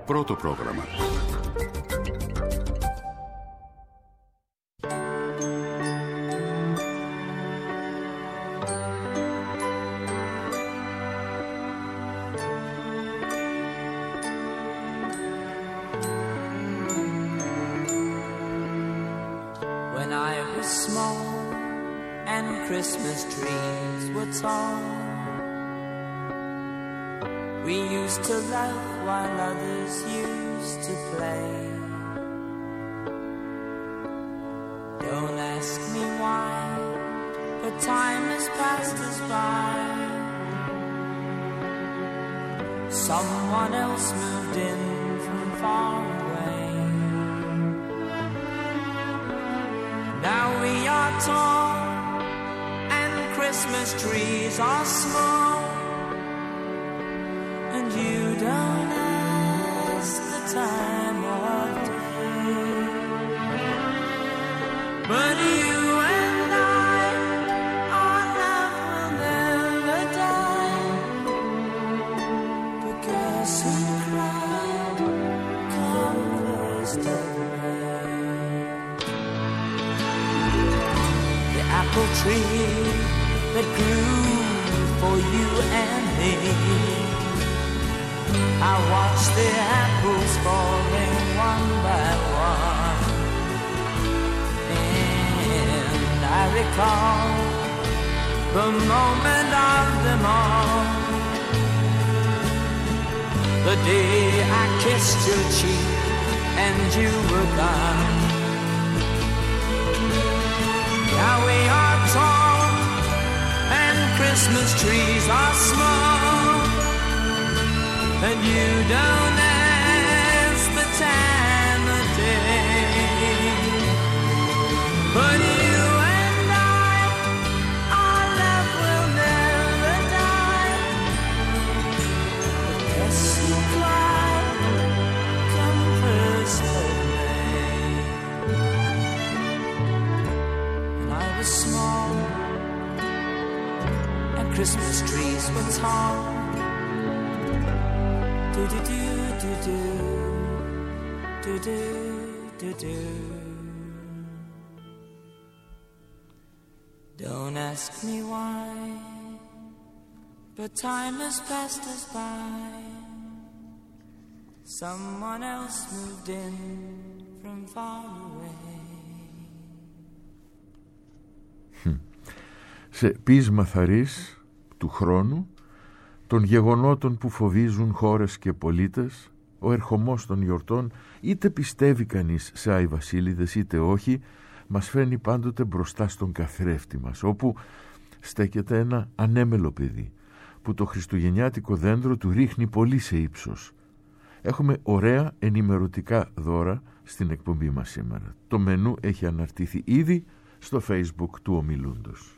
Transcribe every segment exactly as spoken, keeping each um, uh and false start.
Πρώτο πρόγραμμα. When I was small and Christmas trees were tall, we used to laugh while others used to play. Don't ask me why, but time has passed us by. Someone else moved in from far away. Now we are tall and Christmas trees are small, and you don't ask the time of day. But you and I, our love will never die, because who cried come first of May. The apple tree that grew for you and me, I watch the apples falling one by one, and I recall the moment of them all, the day I kissed your cheek and you were gone. Now we are tall and Christmas trees are small, and you don't ask the time of day. But you and I, our love will never die. The best you cry come first of May. When I was small and Christmas trees were tall, do do do do do do do do. Don't ask me why, but time has passed us by. Someone else moved in from far away. Σε πείσμα θαρής του χρόνου, των γεγονότων που φοβίζουν χώρες και πολίτες, ο ερχομός των γιορτών, είτε πιστεύει κανείς σε Άι Βασίλειδες είτε όχι, μας φέρνει πάντοτε μπροστά στον καθρέφτη μας, όπου στέκεται ένα ανέμελο παιδί που το χριστουγεννιάτικο δέντρο του ρίχνει πολύ σε ύψος. Έχουμε ωραία ενημερωτικά δώρα στην εκπομπή μας σήμερα. Το μενού έχει αναρτήθει ήδη στο Facebook του ομιλούντος.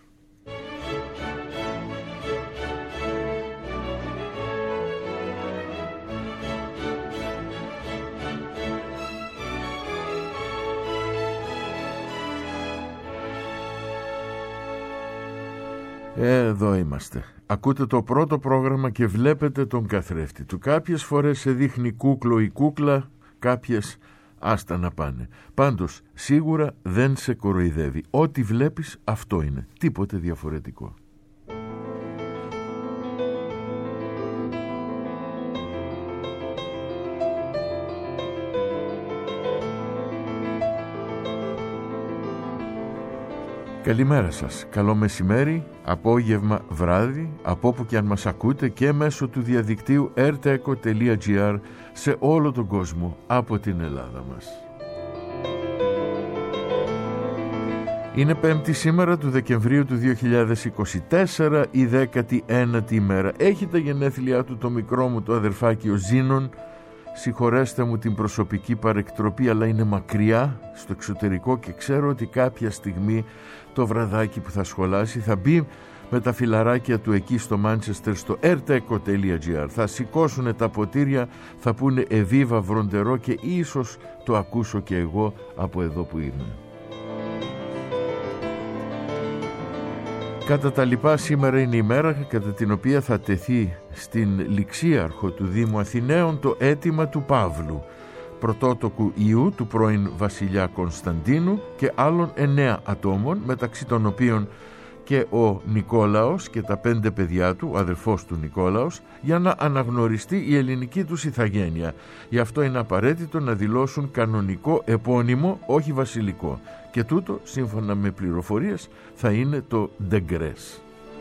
Εδώ είμαστε. Ακούτε το πρώτο πρόγραμμα και βλέπετε τον καθρέφτη του. Κάποιες φορές σε δείχνει κούκλο ή κούκλα, κάποιες άστα να πάνε. Πάντως σίγουρα δεν σε κοροϊδεύει. Ό,τι βλέπεις αυτό είναι. Τίποτε διαφορετικό. Καλημέρα σας, καλό μεσημέρι, απόγευμα, βράδυ, από όπου και αν μας ακούτε και μέσω του διαδικτύου ερτέκο τελεία τζι άρ σε όλο τον κόσμο από την Ελλάδα μας. Είναι πέμπτη σήμερα του Δεκεμβρίου του δύο χιλιάδες είκοσι τέσσερα, η δέκατη ένατη ημέρα. Έχει τα γενέθλιά του το μικρό μου το αδερφάκι ο Ζήνων. Συγχωρέστε μου την προσωπική παρεκτροπή, αλλά είναι μακριά στο εξωτερικό και ξέρω ότι κάποια στιγμή το βραδάκι που θα σχολάσει θα μπει με τα φιλαράκια του εκεί στο Μάντσεστερ στο ερτέκο τελεία τζι άρ. Θα σηκώσουν τα ποτήρια, θα πούνε «Εβίβα βροντερό» και ίσως το ακούσω και εγώ από εδώ που είμαι. Κατά τα λοιπά, σήμερα είναι η μέρα κατά την οποία θα τεθεί στην ληξίαρχο του Δήμου Αθηναίων το αίτημα του Παύλου, πρωτότοκου ιού του πρώην βασιλιά Κωνσταντίνου και άλλων εννέα ατόμων, μεταξύ των οποίων και ο Νικόλαος και τα πέντε παιδιά του, ο αδερφός του Νικόλαος, για να αναγνωριστεί η ελληνική τους ηθαγένεια. Γι' αυτό είναι απαραίτητο να δηλώσουν κανονικό επώνυμο, όχι βασιλικό. Και τούτο, σύμφωνα με πληροφορίες, θα είναι το Ντεγκρές.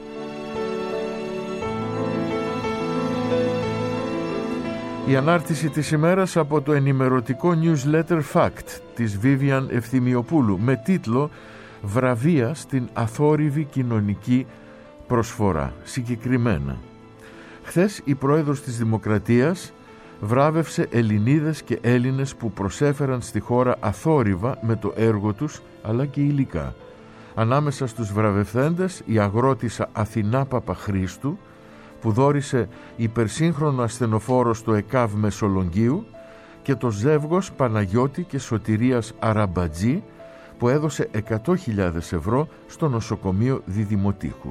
Η ανάρτηση της ημέρας από το ενημερωτικό newsletter Fact της Βίβιαν Ευθυμιοπούλου με τίτλο «Βραβεία στην αθόρυβη κοινωνική προσφορά». Συγκεκριμένα, χθες η πρόεδρος της Δημοκρατίας βράβευσε Ελληνίδες και Έλληνες που προσέφεραν στη χώρα αθόρυβα με το έργο τους αλλά και υλικά. Ανάμεσα στους βραβευθέντες η αγρότισσα Αθηνά Παπαχρήστου, που δώρισε υπερσύγχρονο ασθενοφόρο στο ΕΚΑΒ Μεσολογγίου, και το ζεύγος Παναγιώτη και Σωτηρίας Αραμπατζή, που έδωσε εκατό χιλιάδες ευρώ στο νοσοκομείο Διδημοτήχου.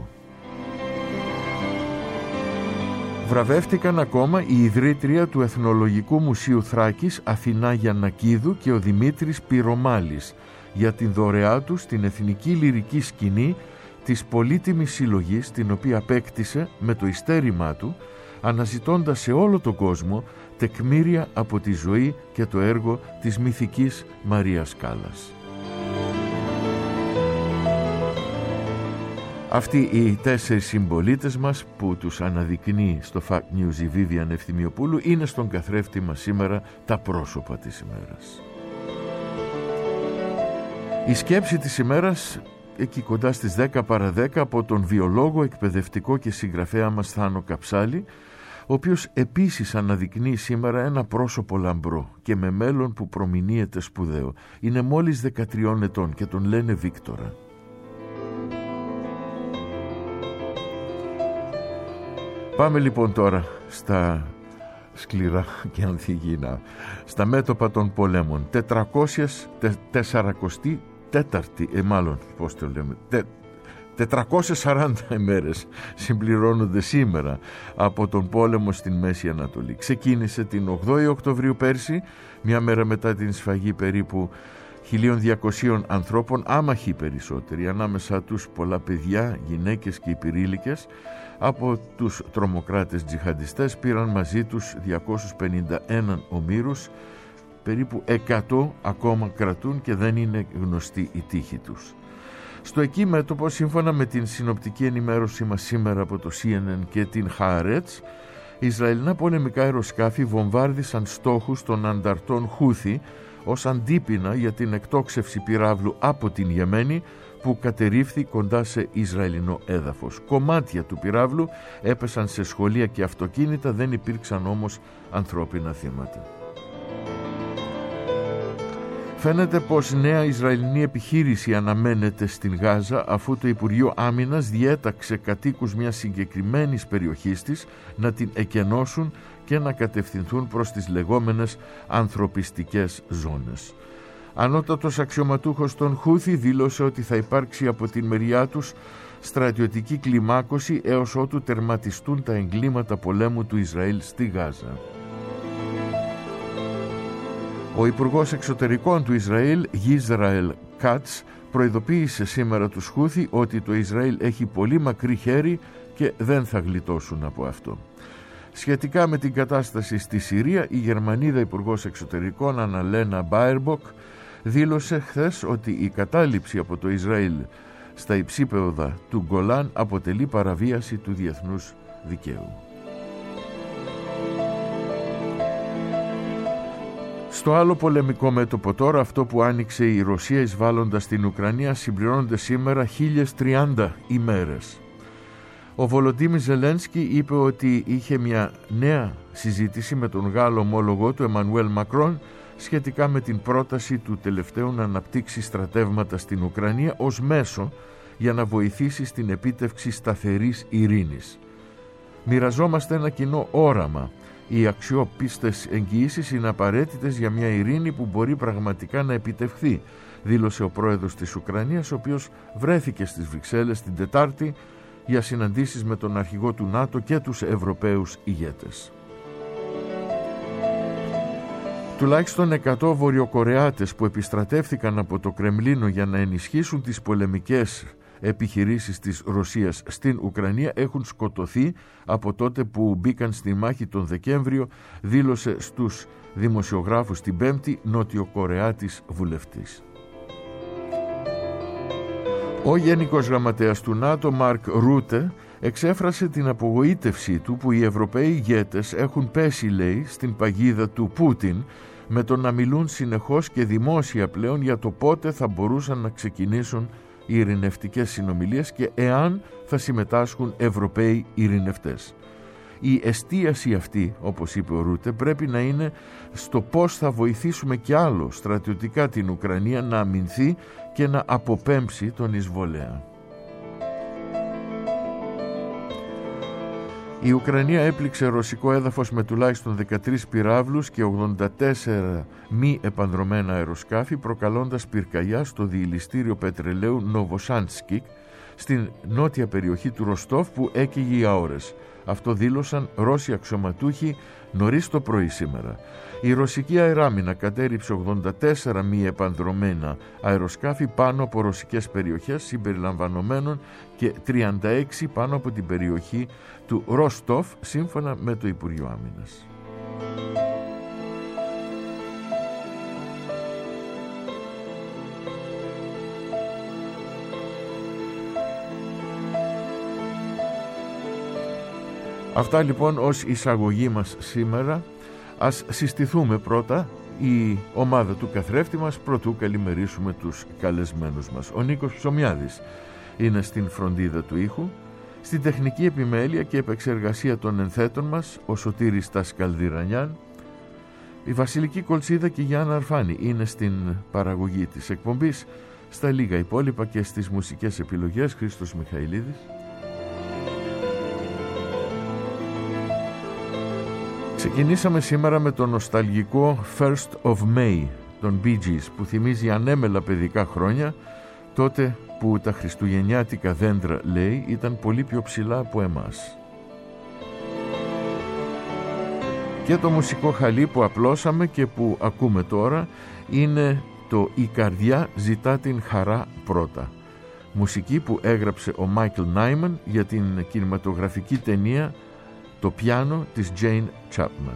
Βραβεύτηκαν ακόμα η ιδρύτρια του Εθνολογικού Μουσείου Θράκης Αθηνά Γιαννακίδου και ο Δημήτρης Πυρομάλης για την δωρεά του στην εθνική λυρική σκηνή της πολύτιμης συλλογής, την οποία απέκτησε με το ειστέρημά του, αναζητώντας σε όλο τον κόσμο τεκμήρια από τη ζωή και το έργο της μυθικής Μαρίας Κάλλας. Αυτοί οι τέσσερις συμπολίτες μας που τους αναδεικνύει στο Fact News η Βίβιαν Ευθυμιοπούλου είναι στον καθρέφτη μας σήμερα τα πρόσωπα της ημέρας. Η σκέψη της ημέρας εκεί κοντά στις δέκα παρά δέκα από τον βιολόγο, εκπαιδευτικό και συγγραφέα μας Θάνο Καψάλη, ο οποίος επίσης αναδεικνύει σήμερα ένα πρόσωπο λαμπρό και με μέλλον που προμηνύεται σπουδαίο. Είναι μόλις δεκατριών ετών και τον λένε Βίκτορα. Πάμε λοιπόν τώρα στα σκληρά και ανθυγιεινά, στα μέτωπα των πολέμων. τετρακόσιες τεσσαρακοστή τέταρτη, ε, μάλλον, πώς το λέμε, τε, τετρακόσιες σαράντα ημέρες συμπληρώνονται σήμερα από τον πόλεμο στην Μέση Ανατολή. Ξεκίνησε την ογδόη Οκτωβρίου πέρσι, μια μέρα μετά την σφαγή περίπου χίλια διακοσίων ανθρώπων, άμαχοι περισσότεροι, ανάμεσα τους πολλά παιδιά, γυναίκες και υπηρήλικες, από τους τρομοκράτες τζιχαντιστές. Πήραν μαζί τους διακόσιους πενήντα ένα ομήρους, περίπου εκατό ακόμα κρατούν και δεν είναι γνωστή η τύχη τους. Στο εκεί μέτωπο, σύμφωνα με την συνοπτική ενημέρωση μας σήμερα από το σι εν εν και την Χаарετς, Ισραηλινά πολεμικά αεροσκάφη βομβάρδισαν στόχους των ανταρτών Χούθη ως αντίπεινα για την εκτόξευση πυράβλου από την Ιεμένη που κατερρίφθη κοντά σε Ισραηλινό έδαφος. Κομμάτια του πυράβλου έπεσαν σε σχολεία και αυτοκίνητα, δεν υπήρξαν όμως ανθρώπινα θύματα. Φαίνεται πως νέα Ισραηλινή επιχείρηση αναμένεται στην Γάζα, αφού το Υπουργείο Άμυνας διέταξε κατοίκους μιας συγκεκριμένης περιοχής της να την εκενώσουν και να κατευθυνθούν προς τις λεγόμενες ανθρωπιστικές ζώνες. Ανώτατος αξιωματούχος των Χούθη δήλωσε ότι θα υπάρξει από την μεριά τους στρατιωτική κλιμάκωση έως ότου τερματιστούν τα εγκλήματα πολέμου του Ισραήλ στη Γάζα. Ο Υπουργός Εξωτερικών του Ισραήλ, Γίζραελ Κάτς, προειδοποίησε σήμερα τους Χούθη ότι το Ισραήλ έχει πολύ μακρύ χέρι και δεν θα γλιτώσουν από αυτό. Σχετικά με την κατάσταση στη Συρία, η Γερμανίδα Υπουργός Εξωτερικών Αναλένα Μπάιρμποκ δήλωσε χθες ότι η κατάληψη από το Ισραήλ στα υψίπεδα του Γκολάν αποτελεί παραβίαση του διεθνούς δικαίου. Στο άλλο πολεμικό μέτωπο τώρα, αυτό που άνοιξε η Ρωσία εισβάλλοντας στην Ουκρανία, συμπληρώνονται σήμερα χίλιες τριάντα ημέρες. Ο Βολοντίμιρ Ζελένσκι είπε ότι είχε μια νέα συζήτηση με τον Γάλλο ομόλογο του Εμμανουέλ Μακρόν σχετικά με την πρόταση του τελευταίου να αναπτύξει στρατεύματα στην Ουκρανία ως μέσο για να βοηθήσει στην επίτευξη σταθερής ειρήνης. Μοιραζόμαστε ένα κοινό όραμα, Οι αξιόπιστες εγγυήσεις είναι απαραίτητες για μια ειρήνη που μπορεί πραγματικά να επιτευχθεί, δήλωσε ο πρόεδρος της Ουκρανίας, ο οποίος βρέθηκε στις Βρυξέλλες την Τετάρτη για συναντήσεις με τον αρχηγό του ΝΑΤΟ και τους Ευρωπαίους ηγέτες. Τουλάχιστον εκατό Βορειοκορεάτες που επιστρατεύθηκαν από το Κρεμλίνο για να ενισχύσουν τις πολεμικές επιχειρήσεις της Ρωσίας στην Ουκρανία έχουν σκοτωθεί από τότε που μπήκαν στη μάχη τον Δεκέμβριο, δήλωσε στους δημοσιογράφους την Πέμπτη Νότιο-Κορεάτης βουλευτής. Ο Γενικός Γραμματέας του ΝΑΤΟ, Μαρκ Ρούτε, εξέφρασε την απογοήτευσή του που οι Ευρωπαίοι ηγέτες έχουν πέσει, λέει, στην παγίδα του Πούτιν με το να μιλούν συνεχώς και δημόσια πλέον για το πότε θα μπορούσαν να ξεκινήσουν οι ειρηνευτικές συνομιλίες και εάν θα συμμετάσχουν Ευρωπαίοι ειρηνευτές. Η εστίαση αυτή, όπως είπε ο Ρούτε, πρέπει να είναι στο πώς θα βοηθήσουμε κι άλλο στρατιωτικά την Ουκρανία να αμυνθεί και να αποπέμψει τον εισβολέα. Η Ουκρανία έπληξε ρωσικό έδαφος με τουλάχιστον δεκατρείς πυράβλους και ογδόντα τέσσερα μη επανδρωμένα αεροσκάφη, προκαλώντας πυρκαγιά στο διηλιστήριο πετρελαίου Νοβοσάντσκικ στην νότια περιοχή του Ροστόφ που έκαιγε για ώρες. Αυτό δήλωσαν Ρώσοι αξιωματούχοι νωρίς το πρωί σήμερα. Η ρωσική αεράμινα κατέριψε ογδόντα τέσσερα μη επανδρομένα αεροσκάφη πάνω από ρωσικές περιοχές συμπεριλαμβανομένων και τριάντα έξι πάνω από την περιοχή του Ροστόφ, σύμφωνα με το Υπουργείο Άμυνας. Αυτά λοιπόν ως εισαγωγή μας σήμερα. Ας συστηθούμε πρώτα η ομάδα του καθρέφτη μας προτού καλημερίσουμε τους καλεσμένους μας. Ο Νίκος Ψωμιάδης είναι στην φροντίδα του ήχου, στην τεχνική επιμέλεια και επεξεργασία των ενθέτων μας ο Σωτήρης Τασκαλδυρανιάν. Η Βασιλική Κολτσίδα και η Γιάννα Αρφάνη είναι στην παραγωγή της εκπομπής. Στα λίγα υπόλοιπα και στις μουσικές επιλογές Χρήστος Μιχαηλίδης. Ξεκινήσαμε σήμερα με το νοσταλγικό First of May των Bee Gees που θυμίζει ανέμελα παιδικά χρόνια, τότε που τα χριστουγεννιάτικα δέντρα, λέει, ήταν πολύ πιο ψηλά από εμάς. Και το μουσικό χαλί που απλώσαμε και που ακούμε τώρα είναι το «Η καρδιά ζητά την χαρά πρώτα». Μουσική που έγραψε ο Μάικλ Νάιμαν για την κινηματογραφική ταινία «Το πιάνο» της Jane Chapman.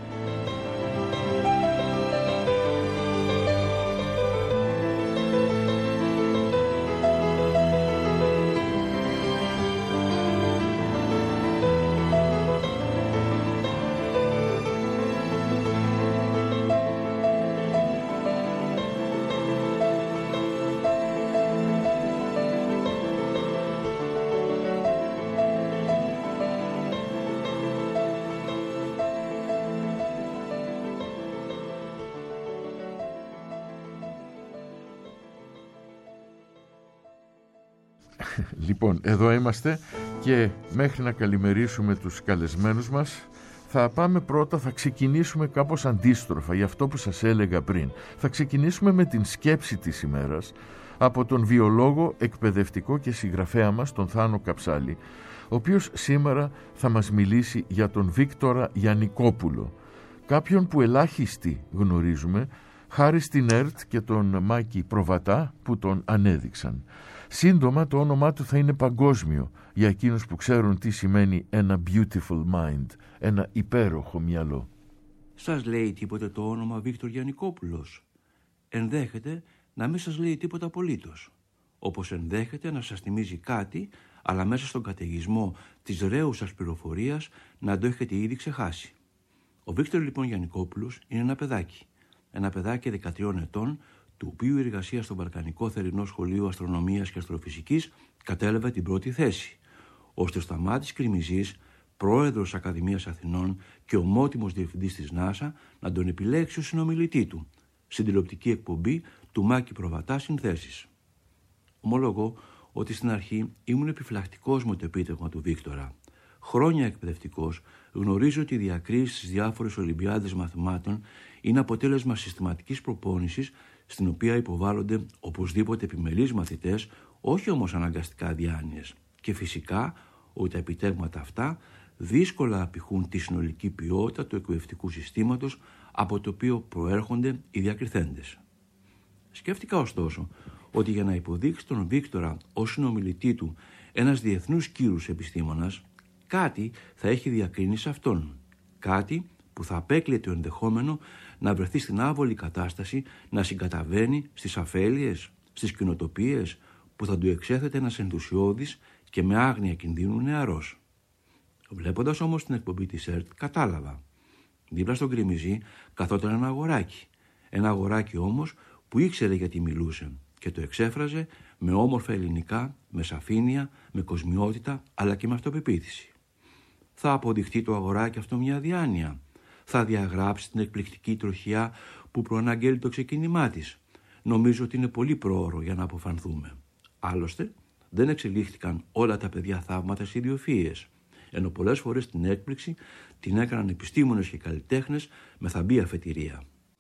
Λοιπόν, εδώ είμαστε και μέχρι να καλημερίσουμε τους καλεσμένους μας θα πάμε πρώτα, θα ξεκινήσουμε κάπως αντίστροφα για αυτό που σας έλεγα πριν. Θα ξεκινήσουμε με την σκέψη της ημέρας από τον βιολόγο, εκπαιδευτικό και συγγραφέα μας, τον Θάνο Καψάλη, ο οποίος σήμερα θα μας μιλήσει για τον Βίκτορα Γιαννικόπουλο, κάποιον που ελάχιστοι γνωρίζουμε, χάρη στην ΕΡΤ και τον Μάκη Προβατά που τον ανέδειξαν. Σύντομα το όνομά του θα είναι παγκόσμιο για εκείνους που ξέρουν τι σημαίνει ένα beautiful mind, ένα υπέροχο μυαλό. Σας λέει τίποτε το όνομα Βίκτορ Γιαννικόπουλος? Ενδέχεται να μην σας λέει τίποτα απολύτως. Όπως ενδέχεται να σας θυμίζει κάτι, αλλά μέσα στον καταιγισμό της ρέουσας πληροφορίας να το έχετε ήδη ξεχάσει. Ο Βίκτορ λοιπόν Γιαννικόπουλος είναι ένα παιδάκι. Ένα παιδάκι δεκατριών ετών, του οποίου η εργασία στο Βαλκανικό Θερινό Σχολείο Αστρονομίας και Αστροφυσικής κατέλαβε την πρώτη θέση, ώστε ο Σταμάτης Κρημιζής, πρόεδρος Ακαδημίας Αθηνών και ομότιμος διευθυντής της ΝΑΣΑ, να τον επιλέξει ως συνομιλητή του, στην τηλεοπτική εκπομπή του Μάκη Προβατά Συνθέσεις. Ομολογώ ότι στην αρχή ήμουν επιφυλακτικός με το επίτευγμα του Βίκτορα. χρόνια εκπαιδευτικός, γνωρίζω ότι οι διακρίσεις στις διάφορες Ολυμπιάδες μαθημάτων είναι αποτέλεσμα συστηματικής προπόνησης, στην οποία υποβάλλονται οπωσδήποτε επιμελείς μαθητές, όχι όμως αναγκαστικά διάνοιες. Και φυσικά ότι τα επιτεύγματα αυτά δύσκολα απηχούν τη συνολική ποιότητα του εκπαιδευτικού συστήματος από το οποίο προέρχονται οι διακριθέντες. Σκέφτηκα ωστόσο ότι για να υποδείξει τον Βίκτορα ως συνομιλητή του ένας διεθνούς κύρους επιστήμονας, κάτι θα έχει διακρίνει σε αυτόν. Κάτι που θα απέκλειε το ενδεχόμενο να βρεθεί στην άβολη κατάσταση να συγκαταβαίνει στις αφέλειες, στις κοινοτοπίες που θα του εξέθετε ένας ενθουσιώδης και με άγνοια κινδύνου νεαρός. Βλέποντας όμως την εκπομπή της ΕΡΤ, κατάλαβα. Δίπλα στον γκριμιζί καθόταν ένα αγοράκι. Ένα αγοράκι όμως που ήξερε γιατί μιλούσε και το εξέφραζε με όμορφα ελληνικά, με σαφήνεια, με κοσμιότητα αλλά και με αυτοπεποίθηση. Θα αποδειχτεί το αγοράκι αυτό μια διάνοια. Θα διαγράψει την εκπληκτική τροχιά που προαναγγέλει το ξεκίνημά της. Νομίζω ότι είναι πολύ πρόωρο για να αποφανθούμε. Άλλωστε, δεν εξελίχθηκαν όλα τα παιδιά θαύματα σε ιδιοφυΐες, ενώ πολλές φορές την έκπληξη την έκαναν επιστήμονες και καλλιτέχνες με θαμπή αφετηρία.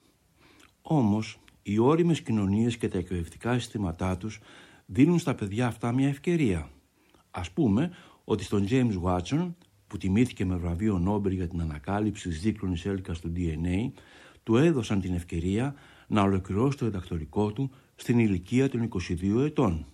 Όμως, οι ώριμες κοινωνίες και τα εκπαιδευτικά συστήματά τους δίνουν στα παιδιά αυτά μια ευκαιρία. Ας πούμε ότι στον James Watson, που τιμήθηκε με βραβείο Νόμπελ για την ανακάλυψη της δίκλωνης έλικας του ντι εν έι, του έδωσαν την ευκαιρία να ολοκληρώσει το διδακτορικό του στην ηλικία των είκοσι δύο ετών.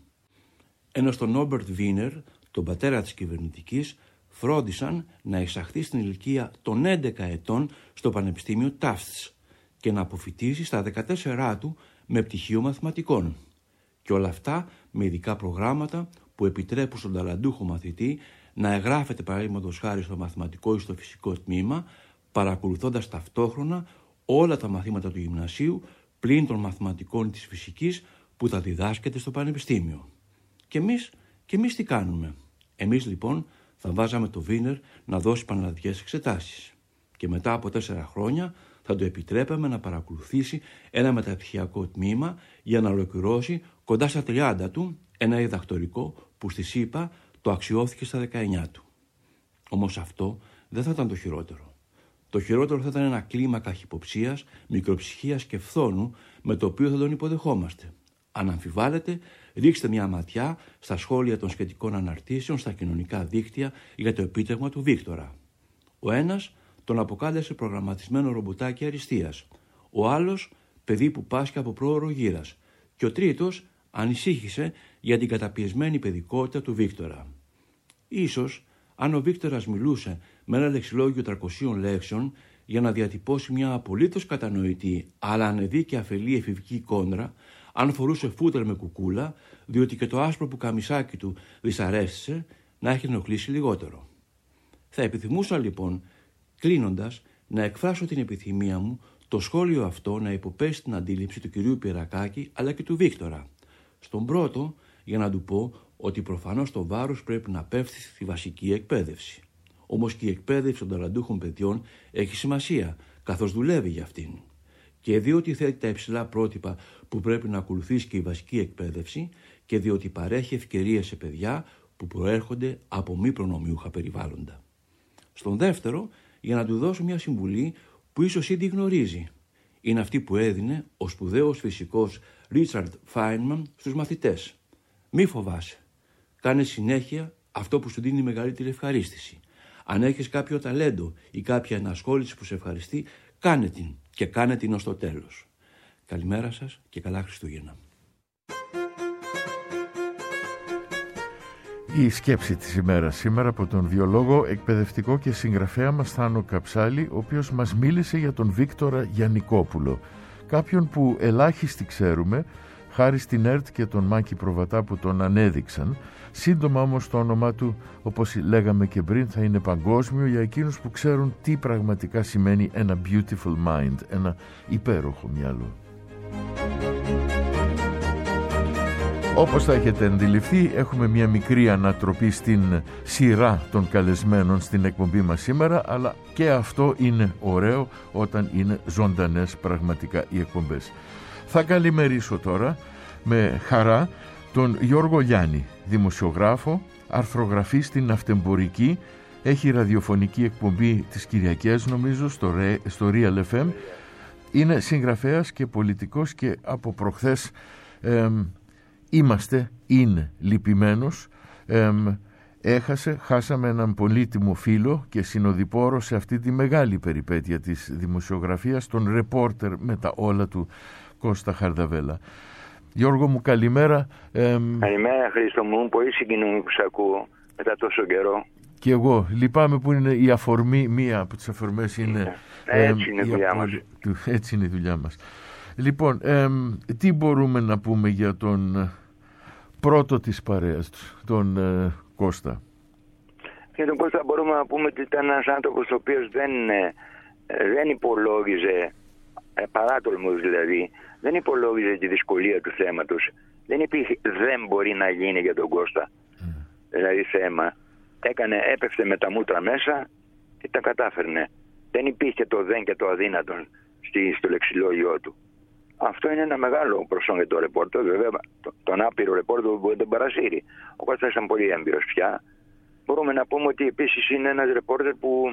Ενώ στον Νόμπερτ Βίνερ, τον πατέρα της κυβερνητικής, φρόντισαν να εισαχθεί στην ηλικία των έντεκα ετών στο Πανεπιστήμιο Tufts και να αποφοιτήσει στα δεκατέσσερα του με πτυχίο μαθηματικών. Και όλα αυτά με ειδικά προγράμματα που επιτρέπουν στον ταλαντούχο μαθητή να εγγράφεται παραδείγματος χάρη στο μαθηματικό ή στο φυσικό τμήμα, παρακολουθώντας ταυτόχρονα όλα τα μαθήματα του γυμνασίου πλην των μαθηματικών της φυσικής που θα διδάσκεται στο πανεπιστήμιο. Και εμείς, και εμείς τι κάνουμε? Εμείς λοιπόν θα βάζαμε το Βίνερ να δώσει πανελλαδικές εξετάσεις και μετά από τέσσερα χρόνια θα του επιτρέπαμε να παρακολουθήσει ένα μεταπτυχιακό τμήμα για να ολοκληρώσει κοντά στα τριάντα του ένα διδακτορικό που στη ΣΥΠΑ το αξιώθηκε στα δεκαεννιά του. Όμως αυτό δεν θα ήταν το χειρότερο. Το χειρότερο θα ήταν ένα κλίμα καχυποψίας, μικροψυχίας και φθόνου με το οποίο θα τον υποδεχόμαστε. Αν αμφιβάλλετε, ρίξτε μια ματιά στα σχόλια των σχετικών αναρτήσεων στα κοινωνικά δίκτυα για το επίτευγμα του Βίκτορα. Ο ένας τον αποκάλεσε προγραμματισμένο ρομποτάκι αριστείας, ο άλλος παιδί που πάσχει από πρόωρο γύρας και ο τρίτος ανησύχησε για την καταπιεσμένη παιδικότητα του Βίκτορα. Ίσως, αν ο Βίκτορας μιλούσε με ένα λεξιλόγιο τριακοσίων λέξεων για να διατυπώσει μια απολύτως κατανοητή αλλά ανεδή και αφελή εφηβική κόντρα, αν φορούσε φούτερ με κουκούλα, διότι και το άσπρο που καμισάκι του δυσαρέστησε, να έχει ενοχλήσει λιγότερο. Θα επιθυμούσα λοιπόν, κλείνοντας, να εκφράσω την επιθυμία μου το σχόλιο αυτό να υποπέσει την αντίληψη του κυρίου Πυρακάκη αλλά και του Βίκτορα. Στον πρώτο, για να του πω ότι προφανώς το βάρος πρέπει να πέφτει στη βασική εκπαίδευση. Όμως και η εκπαίδευση των ταλαντούχων παιδιών έχει σημασία, καθώς δουλεύει για αυτήν. Και διότι θέτει τα υψηλά πρότυπα που πρέπει να ακολουθήσει και η βασική εκπαίδευση και διότι παρέχει ευκαιρίες σε παιδιά που προέρχονται από μη προνομιούχα περιβάλλοντα. Στον δεύτερο, για να του δώσω μια συμβουλή που ίσως ήδη γνωρίζει. Είναι αυτή που έδινε ο σπουδαίος φυσικός Ρίτσαρντ Φάινμαν στους μαθητές. Μη φοβάσαι. Κάνε συνέχεια αυτό που σου δίνει μεγαλύτερη ευχαρίστηση. Αν έχεις κάποιο ταλέντο ή κάποια ενασχόληση που σε ευχαριστεί, κάνε την και κάνε την ως το τέλος. Καλημέρα σας και καλά Χριστούγεννα. Η σκέψη της ημέρας σήμερα από τον βιολόγο, εκπαιδευτικό και συγγραφέα μας Θάνο Καψάλη, ο οποίος μας μίλησε για τον Βίκτορα Γιαννικόπουλο, κάποιον που ελάχιστοι ξέρουμε, χάρη στην ΕΡΤ και τον Μάκη Προβατά που τον ανέδειξαν. Σύντομα όμως το όνομά του, όπως λέγαμε και πριν, θα είναι παγκόσμιο για εκείνους που ξέρουν τι πραγματικά σημαίνει ένα beautiful mind, ένα υπέροχο μυαλό. Όπως θα έχετε αντιληφθεί, έχουμε μια μικρή ανατροπή στην σειρά των καλεσμένων στην εκπομπή μας σήμερα, αλλά και αυτό είναι ωραίο όταν είναι ζωντανές πραγματικά οι εκπομπές. Θα καλημερίσω τώρα με χαρά τον Γιώργο Λιάννη, δημοσιογράφο, αρθρογραφή στην Ναυτεμπορική, έχει ραδιοφωνική εκπομπή τις Κυριακές νομίζω στο, στο Real εφ εμ. Είναι συγγραφέας και πολιτικός και από προχθές ε, είμαστε, είναι λυπημένος. Ε, έχασε, χάσαμε έναν πολύτιμο φίλο και συνοδοιπόρο σε αυτή τη μεγάλη περιπέτεια της δημοσιογραφίας, τον ρεπόρτερ με τα όλα του Κώστα Χαρδαβέλα. Γιώργο μου, καλημέρα. Ε, καλημέρα Χρήστο μου, πολύ συγκινούμαι που σε ακούω μετά τόσο καιρό. Και εγώ λυπάμαι που είναι η αφορμή, μία από τις αφορμές είναι... Ε, έτσι είναι η δουλειά μας. Έτσι είναι η δουλειά μας. Λοιπόν, ε, τι μπορούμε να πούμε για τον πρώτο της παρέας, τον ε, Κώστα? Για τον Κώστα μπορούμε να πούμε ότι ήταν ένας άνθρωπος ο οποίος δεν, ε, δεν υπολόγιζε, ε, παράτολμος δηλαδή, δεν υπολόγιζε τη δυσκολία του θέματος. Δεν υπήρχε, δεν μπορεί να γίνει για τον Κώστα. Mm. Δηλαδή θέμα. Έκανε, έπεφτε με τα μούτρα μέσα και τα κατάφερνε. Δεν υπήρχε το δεν και το αδύνατον στη, στο λεξιλόγιο του. Αυτό είναι ένα μεγάλο προσόν για το ρεπόρτερ. Βέβαια, το, τον άπειρο ρεπόρτερ που μπορεί να τον παρασύρει. Ο Κώστας ήταν πολύ έμπειρος πια. Μπορούμε να πούμε ότι επίσης είναι ένας ρεπόρτερ που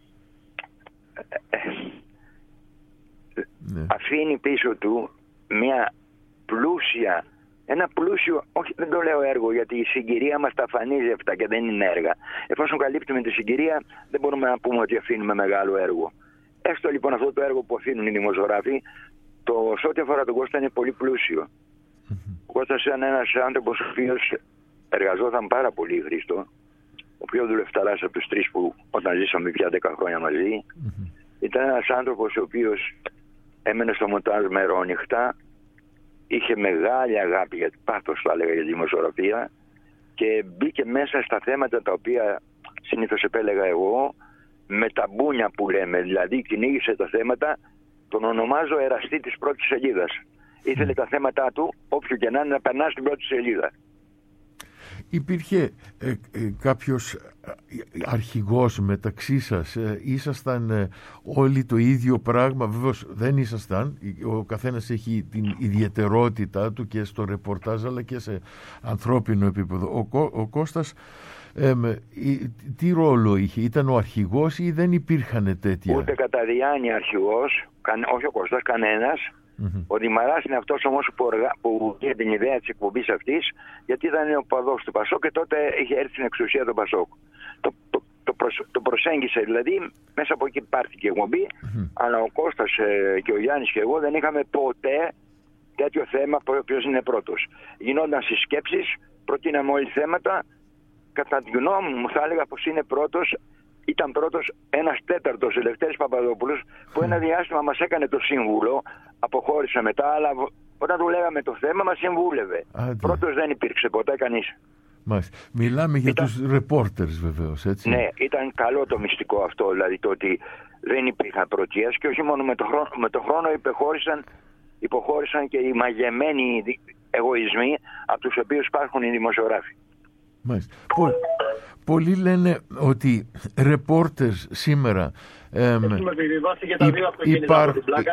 ναι. αφήνει πίσω του μια πλούσια, ένα πλούσιο, όχι δεν το λέω έργο γιατί η συγκυρία μας τα αφανίζει αυτά και δεν είναι έργα. Εφόσον καλύπτουμε τη συγκυρία δεν μπορούμε να πούμε ότι αφήνουμε μεγάλο έργο. Έστω λοιπόν αυτό το έργο που αφήνουν οι δημοσιογράφοι, το σε ό,τι αφορά τον Κώστα είναι πολύ πλούσιο. Mm-hmm. Ο Κώστας ήταν ένας άνθρωπος ο οποίος εργαζόταν πάρα πολύ, Χρήστο. Ο πιο δουλευταράς από τους τρεις που όταν ζήσαμε πια δέκα χρόνια μαζί. Mm-hmm. Ήταν ένας άνθρωπος ο οποίος έμενε στο μοντάζ μερόνυχτα, είχε μεγάλη αγάπη, για πάθος θα έλεγα, για τη δημοσιογραφία και μπήκε μέσα στα θέματα τα οποία συνήθως επέλεγα εγώ, με τα μπούνια που λέμε, δηλαδή κυνήγησε τα θέματα, τον ονομάζω εραστή της πρώτης σελίδας. Ήθελε mm. τα θέματα του, όποιο και να είναι, να περνά στην πρώτη σελίδα. Υπήρχε ε, ε, κάποιος αρχηγός μεταξύ σας, ε, ήσασταν ε, όλοι το ίδιο πράγμα? Βεβαίως δεν ήσασταν, ο καθένας έχει την ιδιαιτερότητά του και στο ρεπορτάζ αλλά και σε ανθρώπινο επίπεδο. Ο, ο Κώστας ε, τι ρόλο είχε, ήταν ο αρχηγός ή δεν υπήρχαν τέτοια? Ούτε κατά διάνοια αρχηγός, καν, όχι ο Κώστας, κανένας. Mm-hmm. Ο Δημαράς είναι αυτός όμως που, οργα... που είχε την ιδέα της εκπομπής αυτής, γιατί ήταν ο παδός του Πασόκ και τότε είχε έρθει στην εξουσία του Πασόκ. Το, το, το, προσ... το προσέγγισε δηλαδή, μέσα από εκεί πάρθηκε η εκπομπή, mm-hmm. αλλά ο Κώστας ε, και ο Γιάννης και εγώ δεν είχαμε ποτέ τέτοιο θέμα ποιος είναι πρώτος. Γινόταν στις σκέψεις, προτείναμε όλοι θέματα, κατά τη γνώμη μου θα έλεγα πως είναι πρώτος. Ήταν πρώτος ένας τέταρτος, Ελευθέρης Παπαδόπουλος, που ένα διάστημα μας έκανε το σύμβουλο, αποχώρησε μετά, αλλά όταν του λέγαμε το θέμα μας συμβούλευε. Άντε. Πρώτος δεν υπήρξε ποτέ κανείς. Μάλιστα. Μιλάμε για ήταν... τους reporters βεβαίως, έτσι. Ναι, ήταν καλό το μυστικό αυτό, δηλαδή το ότι δεν υπήρχαν πρωτιές και όχι μόνο με το χρόνο, με το χρόνο υποχώρησαν, υποχώρησαν και οι μαγεμένοι εγωισμοί από τους οποίους υπάρχουν οι δημοσιογράφοι. Μάλιστα. Πο, πολλοί λένε ότι reporters σήμερα εμ, υπάρ,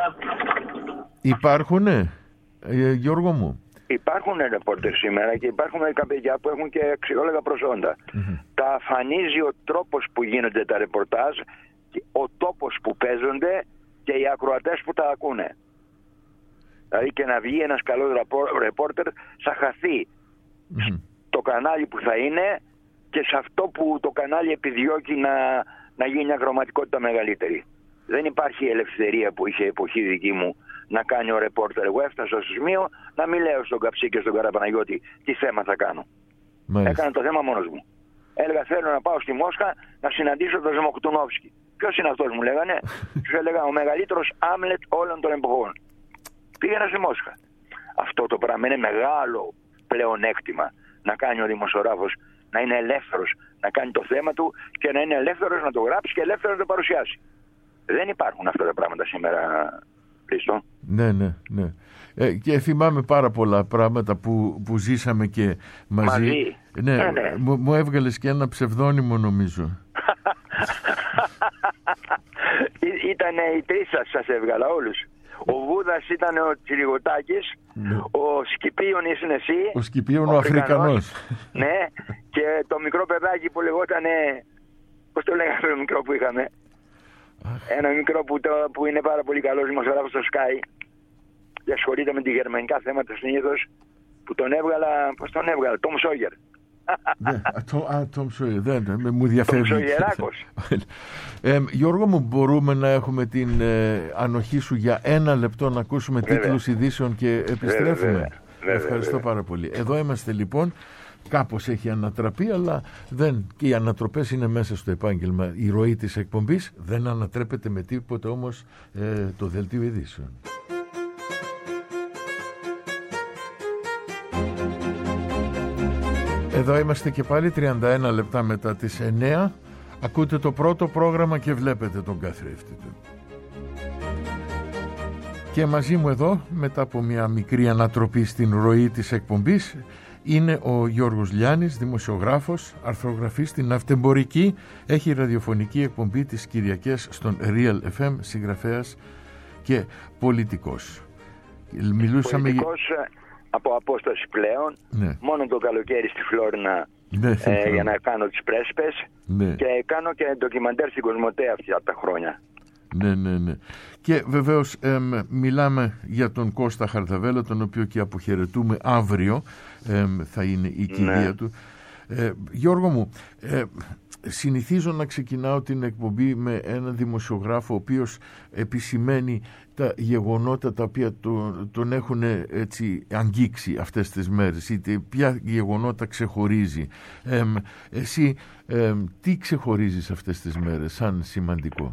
υπάρχουνε, ε, Γιώργο μου? Υπάρχουν reporters σήμερα και υπάρχουν κάποια παιδιά που έχουν και αξιόλογα προσόντα. Mm-hmm. Τα αφανίζει ο τρόπος που γίνονται τα ρεπορτάζ, ο τόπος που παίζονται και οι ακροατές που τα ακούνε. Δηλαδή και να βγει ένας καλός reporter θα χαθεί mm-hmm. το κανάλι που θα είναι και σε αυτό που το κανάλι επιδιώκει να, να γίνει μια χρωματικότητα μεγαλύτερη. Δεν υπάρχει ελευθερία που είχε εποχή δική μου να κάνει ο ρεπόρτερ. Εγώ έφτασα στο σημείο να μην λέω στον Καψί και στον Καραπαναγιώτη τι θέμα θα κάνω. Μάλιστα. Έκανα το θέμα μόνος μου. Έλεγα θέλω να πάω στη Μόσχα να συναντήσω τον Ζεμοκτουνόφσκι. Ποιος είναι αυτός μου λέγανε? Τους έλεγα ο μεγαλύτερος Άμλετ όλων των εποχών. Πήγαινα στη Μόσχα. Αυτό το πράγμα είναι μεγάλο πλεονέκτημα. Να κάνει ο δημοσιογράφος, να είναι ελεύθερος, να κάνει το θέμα του και να είναι ελεύθερος να το γράψει και ελεύθερος να το παρουσιάσει. Δεν υπάρχουν αυτά τα πράγματα σήμερα, Χρήστο. Ναι, ναι, ναι. Ε, και θυμάμαι πάρα πολλά πράγματα που, που ζήσαμε και μαζί. Μαζί. Ναι, ναι, ναι. Μου, μου έβγαλες και ένα ψευδόνυμο νομίζω. Ή, ήτανε οι τρεις σας, σας έβγαλα όλους. Ο Βούδας ήταν ο Τσιριγωτάκης, ναι. Ο Σκυπίων ήσουν εσύ. Ο Σκυπίων ο, ο Αφρικανός. Ναι, και το μικρό παιδάκι που λεγότανε πώς το λέγαμε το μικρό που είχαμε. Ένα μικρό που, το, που είναι πάρα πολύ καλός δημοσιογράφος στο Sky και ασχολείται με τη γερμανικά θέματα συνήθως, που τον έβγαλα, πώς τον έβγαλα, Τόμ Σόγερ. Α, Τόμ Σόγερ, δεν, μου διαφεύγει. Τόμ Σόγεράκος. ε, Γιώργο μου, μπορούμε να έχουμε την ε, ανοχή σου για ένα λεπτό να ακούσουμε βέβαια. Τίτλους ειδήσεων και επιστρέφουμε. Βέβαια, βέβαια, Ευχαριστώ βέβαια. πάρα πολύ. Εδώ είμαστε λοιπόν. Κάπως έχει ανατραπεί, αλλά δεν, και οι ανατροπές είναι μέσα στο επάγγελμα. Η ροή της εκπομπής δεν ανατρέπεται με τίποτα όμως ε, το δελτίο ειδήσεων. Εδώ είμαστε και πάλι τριάντα ένα λεπτά μετά τις εννέα. Ακούτε το πρώτο πρόγραμμα και βλέπετε τον καθρέφτη του. Και μαζί μου εδώ, μετά από μια μικρή ανατροπή στην ροή της εκπομπής, είναι ο Γιώργος Λιάννης, δημοσιογράφος, αρθρογραφής στην Ναυτεμπορική, έχει ραδιοφωνική εκπομπή τις Κυριακές στον Real εφ εμ, συγγραφέας και πολιτικός. Μιλούσαμε... Πολιτικός από απόσταση πλέον, ναι. Μόνο το καλοκαίρι στη Φλόρινα, ναι, ε, για να κάνω τις πρέσπες, ναι. Και κάνω και ντοκιμαντέρ στην Κοσμοτέ αυτά τα χρόνια. Ναι, ναι, ναι. Και βεβαίως ε, μιλάμε για τον Κώστα Χαρδαβέλα, τον οποίο και αποχαιρετούμε αύριο, ε, θα είναι η κηδεία ναι. του. Ε, Γιώργο μου, ε, συνηθίζω να ξεκινάω την εκπομπή με έναν δημοσιογράφο ο οποίος επισημαίνει τα γεγονότα τα οποία το, τον έχουν έτσι αγγίξει αυτές τις μέρες, είτε ποια γεγονότα ξεχωρίζει. Ε, εσύ ε, τι ξεχωρίζεις αυτές τις μέρες σαν σημαντικό?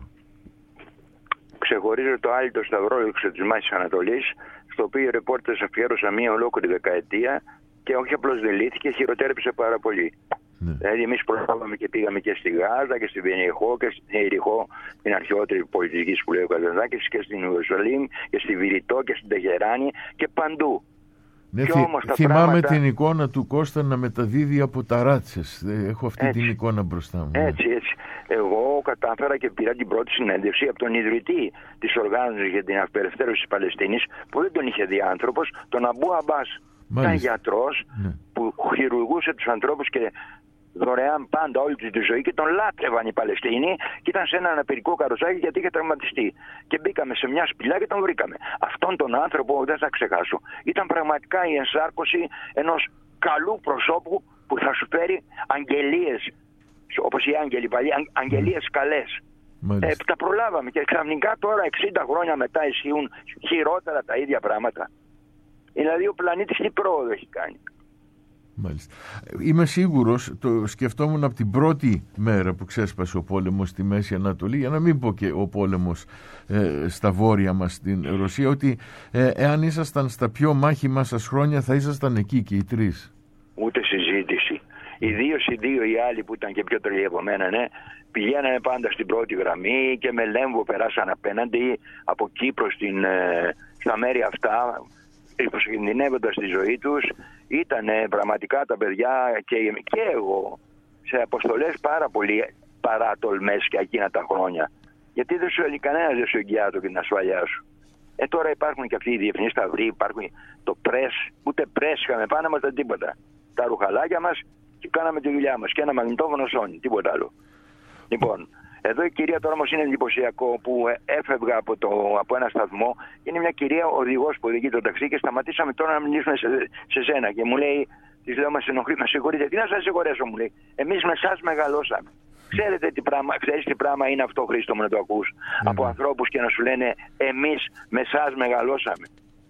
Ξεχωρίζω το Άλυτο Σταυρόλεξο της Μάχης Ανατολής, στο οποίο οι ρεπόρτες αφιέρωσα μία ολόκληρη δεκαετία και όχι απλώς δεν λύθηκε, χειροτέρεψε πάρα πολύ. Ναι. Δηλαδή εμείς προλάβαμε και πήγαμε και στη Γάζα και στη Βενιεχώ και στην Ιεριχώ, την αρχαιότερη πολιτική που λέει ο Καζαντάκης, και στην Ιερουσαλήμ και στη Βηρητό και στην Τεχεράνη και παντού. Ναι, θυ, όμως τα θυμάμαι πράγματα... την εικόνα του Κώστα να μεταδίδει από ταράτσες. Έχω αυτή έτσι, την εικόνα μπροστά μου. Έτσι, έτσι. Εγώ κατάφερα και πήρα την πρώτη συνέντευξη από τον ιδρυτή της οργάνωσης για την απελευθέρωση της Παλαιστίνης, που δεν τον είχε δει άνθρωπος, τον Αμπού Αμπάς. Ήταν γιατρός, ναι. Που χειρουργούσε τους ανθρώπους και δωρεάν πάντα όλη τη ζωή, και τον λάτρευαν οι Παλαιστίνοι, και ήταν σε ένα αναπηρικό καροζάκι γιατί είχε τραυματιστεί. Και μπήκαμε σε μια σπηλιά και τον βρήκαμε. Αυτόν τον άνθρωπο δεν θα ξεχάσω. Ήταν πραγματικά η ενσάρκωση ενός καλού προσώπου που θα σου φέρει αγγελίες, όπως οι άγγελοι παλιοί, αγγελίες καλές. Ε, τα προλάβαμε και ξαφνικά τώρα εξήντα χρόνια μετά ισχύουν χειρότερα τα ίδια πράγματα. Δηλαδή ο πλανήτης τι πρόοδο έχει κάνει. Μάλιστα. Είμαι σίγουρος, το σκεφτόμουν από την πρώτη μέρα που ξέσπασε ο πόλεμος στη Μέση Ανατολή, για να μην πω και ο πόλεμος ε, στα βόρεια μας στην Ρωσία, ότι ε, εάν ήσασταν στα πιο μάχημα σας χρόνια θα ήσασταν εκεί και οι τρεις. Ούτε συζήτηση. Ιδίως οι δύο οι άλλοι που ήταν και πιο τρελοί από μένα, ναι, πηγαίνανε πάντα στην πρώτη γραμμή και με λέμβο περάσαν απέναντι από Κύπρο στην, ε, στα μέρη αυτά, κινδυνεύοντας τη ζωή τους. Ήταν πραγματικά τα παιδιά και, και εγώ σε αποστολές πάρα πολύ παράτολμες και εκείνα τα χρόνια. Γιατί δεν σου έλεγε κανένας, δεν σου εγγυάτο και την ασφαλειά σου. Ε, τώρα υπάρχουν και αυτοί οι διεθνείς σταυροί, υπάρχουν το πρες, ούτε πρες είχαμε πάνω μας, δεν τίποτα. Τα ρουχαλάκια μας και κάναμε τη δουλειά μας και ένα μαγνητόφωνο Sony, τίποτα άλλο. Λοιπόν, εδώ η κυρία τώρα όμως είναι εντυπωσιακό που έφευγα από, το, από ένα σταθμό. Είναι μια κυρία οδηγός που οδηγεί το ταξί και σταματήσαμε τώρα να μιλήσουμε σε, σε σένα. Και μου λέει, της λέω, μας ενοχλεί, μας συγχωρείτε. Τι να σας συγχωρέσω, μου λέει. Εμείς με εσάς μεγαλώσαμε. Ξέρετε τι πράγμα, ξέρεις τι πράγμα είναι αυτό, Χρήστο μου, να το ακούς mm-hmm. από ανθρώπους και να σου λένε εμείς με εσάς μεγαλώσαμε.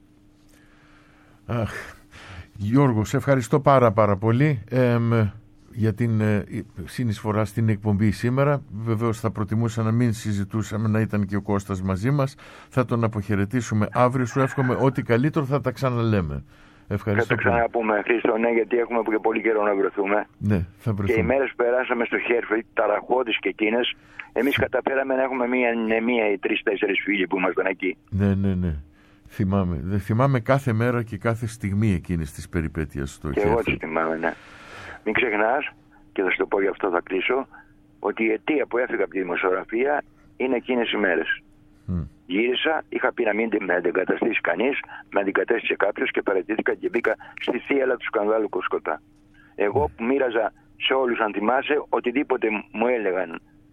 Αχ, Γιώργο, σε ευχαριστώ πάρα πάρα πολύ. Ε, για την ε, συνεισφορά στην εκπομπή σήμερα. Βεβαίως θα προτιμούσα να μην συζητούσαμε, να ήταν και ο Κώστας μαζί μας. Θα τον αποχαιρετήσουμε αύριο. Σου εύχομαι ό,τι καλύτερο, θα τα ξαναλέμε. Ευχαριστώ. Θα τα ξαναπούμε, Χρήστο, ναι, γιατί έχουμε και πολύ καιρό να βρεθούμε. Ναι, θα βρεθούμε. Και οι μέρες που περάσαμε στο Χέρφελτ, ταραχώδεις και εκείνες, εμείς καταφέραμε να έχουμε μία μία ή τρεις-τέσσερις φίλοι που ήμασταν εκεί. Ναι, ναι, ναι. Θυμάμαι. Δεν θυμάμαι κάθε μέρα και κάθε στιγμή εκείνης της περιπέτειας στο Χέρφελτ. Και εγώ τις θυμάμαι, ναι. Μην ξεχνάς, και θα σου το πω γι' αυτό θα κλείσω, ότι η αιτία που έφυγα από τη δημοσιογραφία είναι εκείνες οι μέρες. Mm. Γύρισα, είχα πει να μην με αντικαταστήσει κανείς, με αντικατέστησε κάποιος και παραιτήθηκα και μπήκα στη θύελα του σκανδάλου Κοσκοτά. Εγώ που μοίραζα σε όλους, αν θυμάσαι, οτιδήποτε μου έλεγαν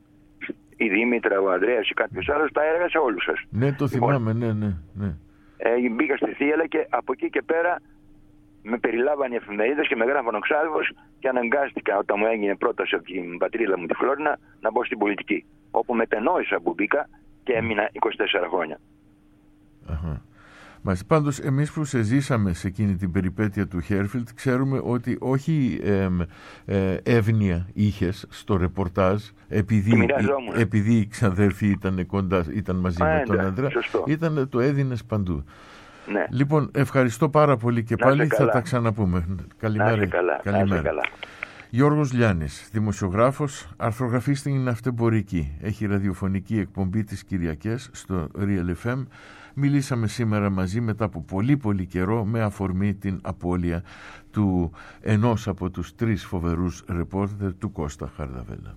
η Δήμητρα, ο Ανδρέας ή κάποιος άλλος, τα έργα σε όλους σας. Ναι, το θυμάμαι, ναι, ναι. ναι. Ε, μπήκα στη Θίελα και από εκεί και πέρα με περιλάβανε οι εφημερίδες και με γράφαν ο Ξάδικος και αναγκάστηκα, όταν μου έγινε πρόταση από την πατρίδα μου τη Φλόρινα, να μπω στην πολιτική. Όπου μετενόησα που μπήκα και έμεινα είκοσι τέσσερα χρόνια. Αχα. Μας, πάντως εμείς που σε ζήσαμε σε εκείνη την περιπέτεια του Χέρφιλντ ξέρουμε ότι όχι ε, ε, εύνοια είχες στο ρεπορτάζ επειδή, επειδή οι ξαδέρφοι ήταν, κοντά, ήταν μαζί Α, με τον Ανδρέα, ήταν, το έδινες παντού. Ναι. Λοιπόν, ευχαριστώ πάρα πολύ και να πάλι θα τα ξαναπούμε. Καλημέρα. Να καλά. Καλημέρα. Να καλά. Γιώργος Λιάννης, δημοσιογράφος, αρθρογραφεί στην Ναυτεμπορική. Έχει ραδιοφωνική εκπομπή τις Κυριακές στο Real εφ εμ. Μιλήσαμε σήμερα μαζί μετά από πολύ πολύ καιρό με αφορμή την απώλεια του ενός από τους τρεις φοβερούς ρεπόρτερ του Κώστα Χαρδαβέλα.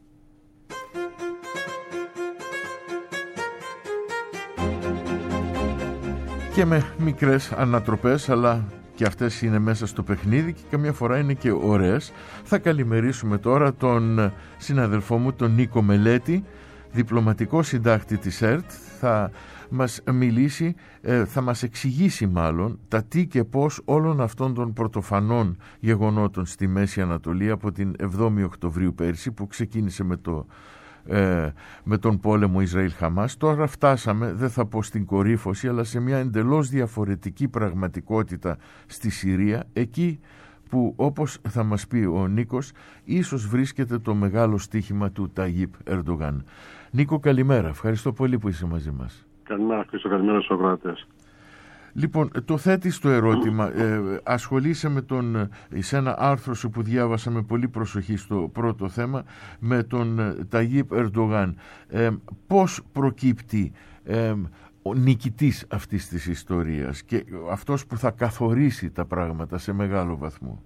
Και με μικρές ανατροπές, αλλά και αυτές είναι μέσα στο παιχνίδι και καμιά φορά είναι και ωραίες, θα καλημερίσουμε τώρα τον συναδελφό μου, τον Νίκο Μελέτη, διπλωματικό συντάκτη της ΕΡΤ. Θα μας μιλήσει, θα μας εξηγήσει μάλλον τα τι και πώς όλων αυτών των πρωτοφανών γεγονότων στη Μέση Ανατολή από την εβδόμη Οκτωβρίου πέρσι, που ξεκίνησε με, το, ε, με τον πόλεμο Ισραήλ-Χαμάς. Τώρα φτάσαμε, δεν θα πω στην κορύφωση, αλλά σε μια εντελώς διαφορετική πραγματικότητα στη Συρία, εκεί που, όπως θα μας πει ο Νίκος, ίσως βρίσκεται το μεγάλο στοίχημα του Ταγίπ Ερντογάν. Νίκο, καλημέρα. Ευχαριστώ πολύ που είσαι μαζί μας. Καλημέρα, Χρήστο. Καλημέρα στους ακροατές. Λοιπόν, το θέτεις το ερώτημα. Ε, ασχολείσαι με τον, σε ένα άρθρο σου που διάβασα με πολύ προσοχή στο πρώτο θέμα, με τον Ταγίπ Ερντογάν. Ε, πώς προκύπτει ε, ο νικητής αυτής της ιστορίας και αυτός που θα καθορίσει τα πράγματα σε μεγάλο βαθμό?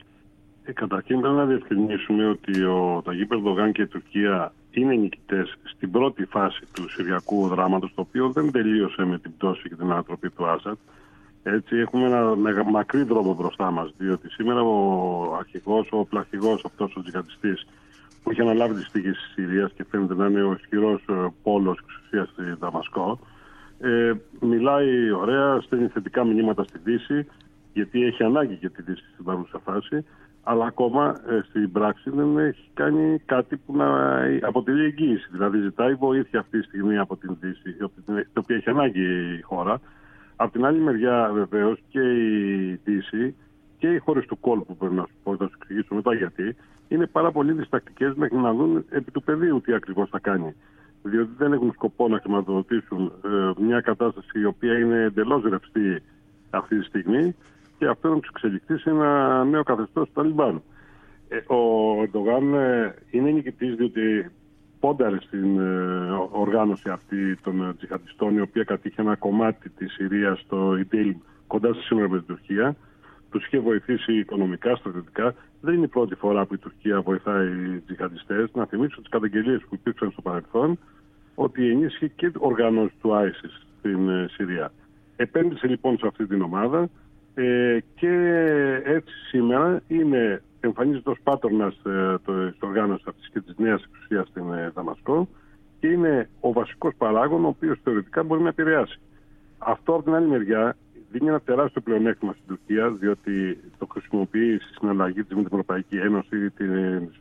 Ε, καταρχήν πρέπει να διευκρινίσουμε ότι ο Ταγίπ Ερντογάν και η Τουρκία είναι νικητές στην πρώτη φάση του συριακού δράματος, το οποίο δεν τελείωσε με την πτώση και την ανατροπή του Άσαντ. Έτσι έχουμε ένα μακρύ δρόμο μπροστά μας, διότι σήμερα ο αρχηγός, ο πλαχηγός, αυτός ο τζιχαντιστής που είχε αναλάβει τη στοίχη της Συρίας και φαίνεται να είναι ο ισχυρός πόλος εξουσίας στη Δαμασκό, ε, μιλάει ωραία, στέλνει θετικά μηνύματα στη Δύση, γιατί έχει ανάγκη και τη Δύση στην παρούσα φάση, αλλά ακόμα ε, στην πράξη δεν έχει κάνει κάτι που να αποτελεί εγγύηση. Δηλαδή ζητάει βοήθεια αυτή τη στιγμή από την Δύση, την οποία έχει ανάγκη η χώρα. Από την άλλη μεριά βεβαίως και η Δύση και οι χώρες του κόλπου, πρέπει να σου πω, θα σου εξηγήσω μετά γιατί, είναι πάρα πολύ διστακτικές μέχρι να δουν επί του πεδίου τι ακριβώς θα κάνει. Διότι δεν έχουν σκοπό να χρηματοδοτήσουν ε, μια κατάσταση η οποία είναι εντελώς ρευστή αυτή τη στιγμή, και αυτό να τους εξελιχθεί σε ένα νέο καθεστώς του Ταλιμπάν. Ε, ο Ερντογάν ε, είναι νικητής διότι πόνταρε στην ε, οργάνωση αυτή των τζιχαντιστών, η οποία κατήχε ένα κομμάτι της Συρίας στο Ιντίλ, κοντά στη σύνορα με την Τουρκία. Τους είχε βοηθήσει οικονομικά, στρατιωτικά. Δεν είναι η πρώτη φορά που η Τουρκία βοηθάει τζιχαντιστές. Να θυμίσω τις καταγγελίες που υπήρξαν στο παρελθόν, ότι ενίσχυε και οργανώσεις του άισις στην ε, Συρία. Επένδυσε λοιπόν σε αυτή την ομάδα. Ε, και έτσι σήμερα είναι, εμφανίζεται ως πάτρονας ε, της οργάνωσης αυτής και της νέας εξουσίας στην ε, Δαμασκό, και είναι ο βασικός παράγων ο οποίος θεωρητικά μπορεί να επηρεάσει. Αυτό από την άλλη μεριά δίνει ένα τεράστιο πλεονέκτημα στην Τουρκία, διότι το χρησιμοποιεί στη συναλλαγή της με την Ευρωπαϊκή Ένωση, τις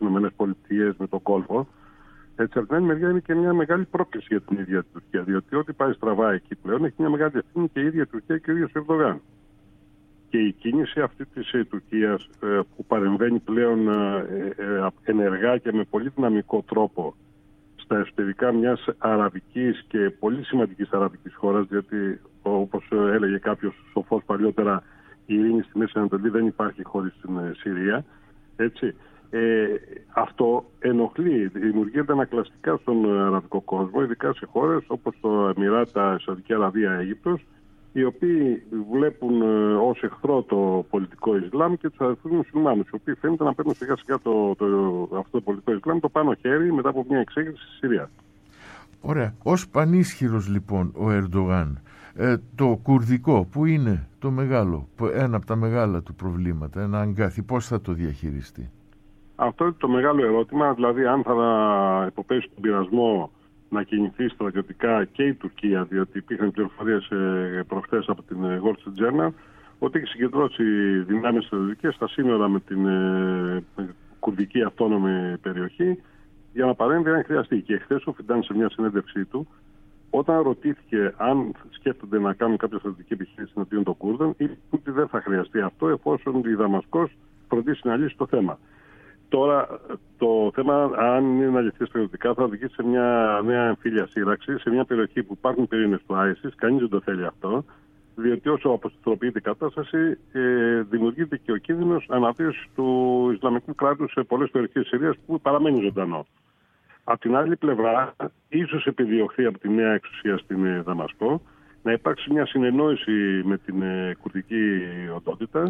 ΗΠΑ, με τον κόλπο. Έτσι, από την άλλη μεριά είναι και μια μεγάλη πρόκληση για την ίδια την Τουρκία, διότι ό,τι πάει στραβά εκεί πλέον έχει μια μεγάλη ευθύνη και η ίδια η Τουρκία και ο ίδιος ο Ερντογάν. Και η κίνηση αυτή της ε, Τουρκίας ε, που παρεμβαίνει πλέον ε, ε, ενεργά και με πολύ δυναμικό τρόπο στα εσωτερικά μιας αραβικής και πολύ σημαντικής αραβικής χώρας, διότι όπως έλεγε κάποιος σοφός παλιότερα, η ειρήνη στη Μέση Ανατολή δεν υπάρχει χωρίς την ε, Συρία. Έτσι. Ε, αυτό ενοχλεί, δημιουργεί αντανακλαστικά στον αραβικό κόσμο, ειδικά σε χώρες όπως το Εμιράτα, Σαουδική Αραβία, Αίγυπτος, οι οποίοι βλέπουν ε, ως εχθρό το πολιτικό Ισλάμ και τους αδερφούς μουσουλμάνους, οι οποίοι φαίνεται να παίρνουν σιγά σιγά το, το, το, αυτό το πολιτικό Ισλάμ το πάνω χέρι μετά από μια εξέγερση στη Συρία. Ωραία. Ως πανίσχυρος λοιπόν ο Ερντογάν, ε, το κουρδικό που είναι το μεγάλο, ένα από τα μεγάλα του προβλήματα, ένα αγκάθι, πώς θα το διαχειριστεί? Αυτό είναι το μεγάλο ερώτημα, δηλαδή αν θα υποπέσει τον πειρασμό να κινηθεί στρατιωτικά και η Τουρκία, διότι υπήρχαν πληροφορίες ε, προχθές από την Wall Street Journal ότι έχει συγκεντρώσει δυνάμεις στρατιωτικές στα σύνορα με την ε, κουρδική αυτόνομη περιοχή για να παρέμβει αν χρειαστεί. Και χθες ο Φιντάν σε μια συνέντευξή του, όταν ρωτήθηκε αν σκέφτονται να κάνουν κάποια στρατιωτική επιχείρηση εναντίον των Κούρδων, είπε ότι δεν θα χρειαστεί αυτό εφόσον η Δαμασκός φροντίσει να λύσει το θέμα. Τώρα το θέμα, αν είναι να λυθεί στρατιωτικά, θα οδηγήσει σε μια νέα εμφύλια σύραξη, σε μια περιοχή που υπάρχουν πυρήνες του άισις. Κανείς δεν το θέλει αυτό, διότι όσο αποσταθεροποιείται η κατάσταση, ε, δημιουργείται και ο κίνδυνος αναβίωσης του Ισλαμικού κράτους σε πολλές περιοχές της Συρίας που παραμένει ζωντανό. Από την άλλη πλευρά, ίσως επιδιωχθεί από τη νέα εξουσία στην ε, Δαμασκό να υπάρξει μια συνεννόηση με την ε, κουρδική οντότητα,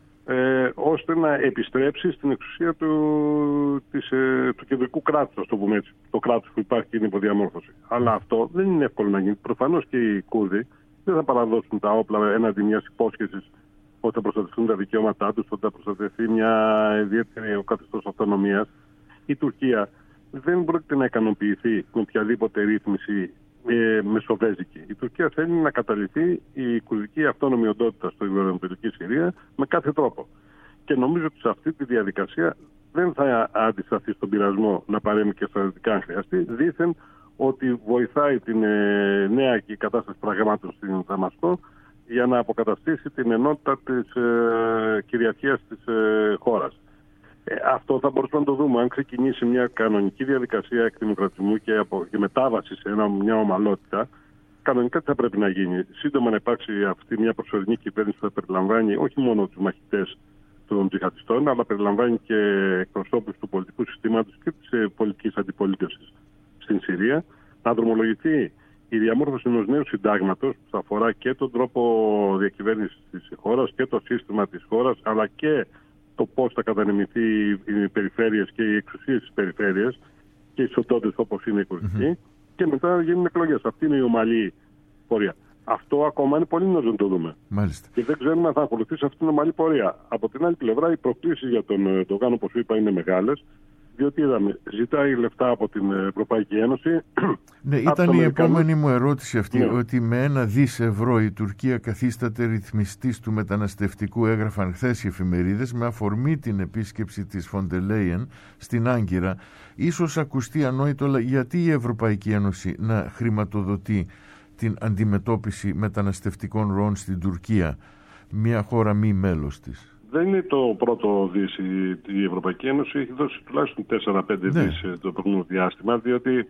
Ε, ώστε να επιστρέψει στην εξουσία του, της, ε, του κεντρικού κράτους, το πούμε έτσι, το κράτος που υπάρχει και είναι υποδιαμόρφωση. Αλλά αυτό δεν είναι εύκολο να γίνει. Προφανώς και οι Κούρδοι δεν θα παραδώσουν τα όπλα έναντι μιας υπόσχεσης ότι θα προστατευτούν τα δικαιώματά τους, ότι θα προστατευτεί μια ιδιαίτερη καθεστώς αυτονομίας. Η Τουρκία δεν πρόκειται να ικανοποιηθεί με οποιαδήποτε ρύθμιση ε, μεσοβέζικη. Η Τουρκία θέλει να καταλυθεί η κουρδική αυτόνομη οντότητα στο βορειοανατολική Συρία με κάθε τρόπο. Και νομίζω ότι σε αυτή τη διαδικασία δεν θα αντισταθεί στον πειρασμό να παρέμβει και στρατιωτικά αν χρειαστεί, δήθεν ότι βοηθάει την ε, νέα κατάσταση πραγμάτων στην Δαμασκό για να αποκαταστήσει την ενότητα της ε, κυριαρχίας της ε, χώρας. Ε, αυτό θα μπορούσαμε να το δούμε αν ξεκινήσει μια κανονική διαδικασία εκδημοκρατισμού και, από, και μετάβαση σε ένα, μια ομαλότητα. Κανονικά τι θα πρέπει να γίνει? Σύντομα να υπάρξει αυτή μια προσωρινή κυβέρνηση που θα περιλαμβάνει όχι μόνο τους μαχητές των τζιχαντιστών, αλλά περιλαμβάνει και εκπροσώπους του πολιτικού συστήματος και της ε, πολιτικής αντιπολίτευσης στην Συρία. Να δρομολογηθεί η διαμόρφωση ενός νέου συντάγματος που θα αφορά και τον τρόπο διακυβέρνησης της χώρας και το σύστημα της χώρας, αλλά και το πώς θα κατανεμηθεί οι περιφέρειες και οι εξουσίες της περιφέρειας και οι ισοτότητες όπως είναι η κουρδική, mm-hmm. και μετά γίνουν εκλογές. Αυτή είναι η ομαλή πορεία. Αυτό ακόμα είναι πολύ νωρίς να το δούμε. Μάλιστα. Και δεν ξέρουμε αν θα ακολουθήσει αυτή την ομαλή πορεία. Από την άλλη πλευρά, οι προκλήσεις για τον Ερντογάν, όπως είπα, είναι μεγάλες. Διότι είδαμε, ζητάει λεφτά από την Ευρωπαϊκή Ένωση. Ναι, ήταν η επόμενη μου ερώτηση αυτή, ναι. Ότι με ένα δις ευρώ η Τουρκία καθίσταται ρυθμιστής του μεταναστευτικού, έγραφαν χθες οι εφημερίδες, με αφορμή την επίσκεψη της Φοντερ Λέιεν στην Άγκυρα. Ίσως ακουστεί ανόητο, αλλά γιατί η Ευρωπαϊκή Ένωση να χρηματοδοτεί την αντιμετώπιση μεταναστευτικών ροών στην Τουρκία, μια χώρα μη μέλος της? Δεν είναι το πρώτο δις. Η Ευρωπαϊκή Ένωση έχει δώσει τουλάχιστον τέσσερα πέντε ναι. δις το προηγούμενο διάστημα, διότι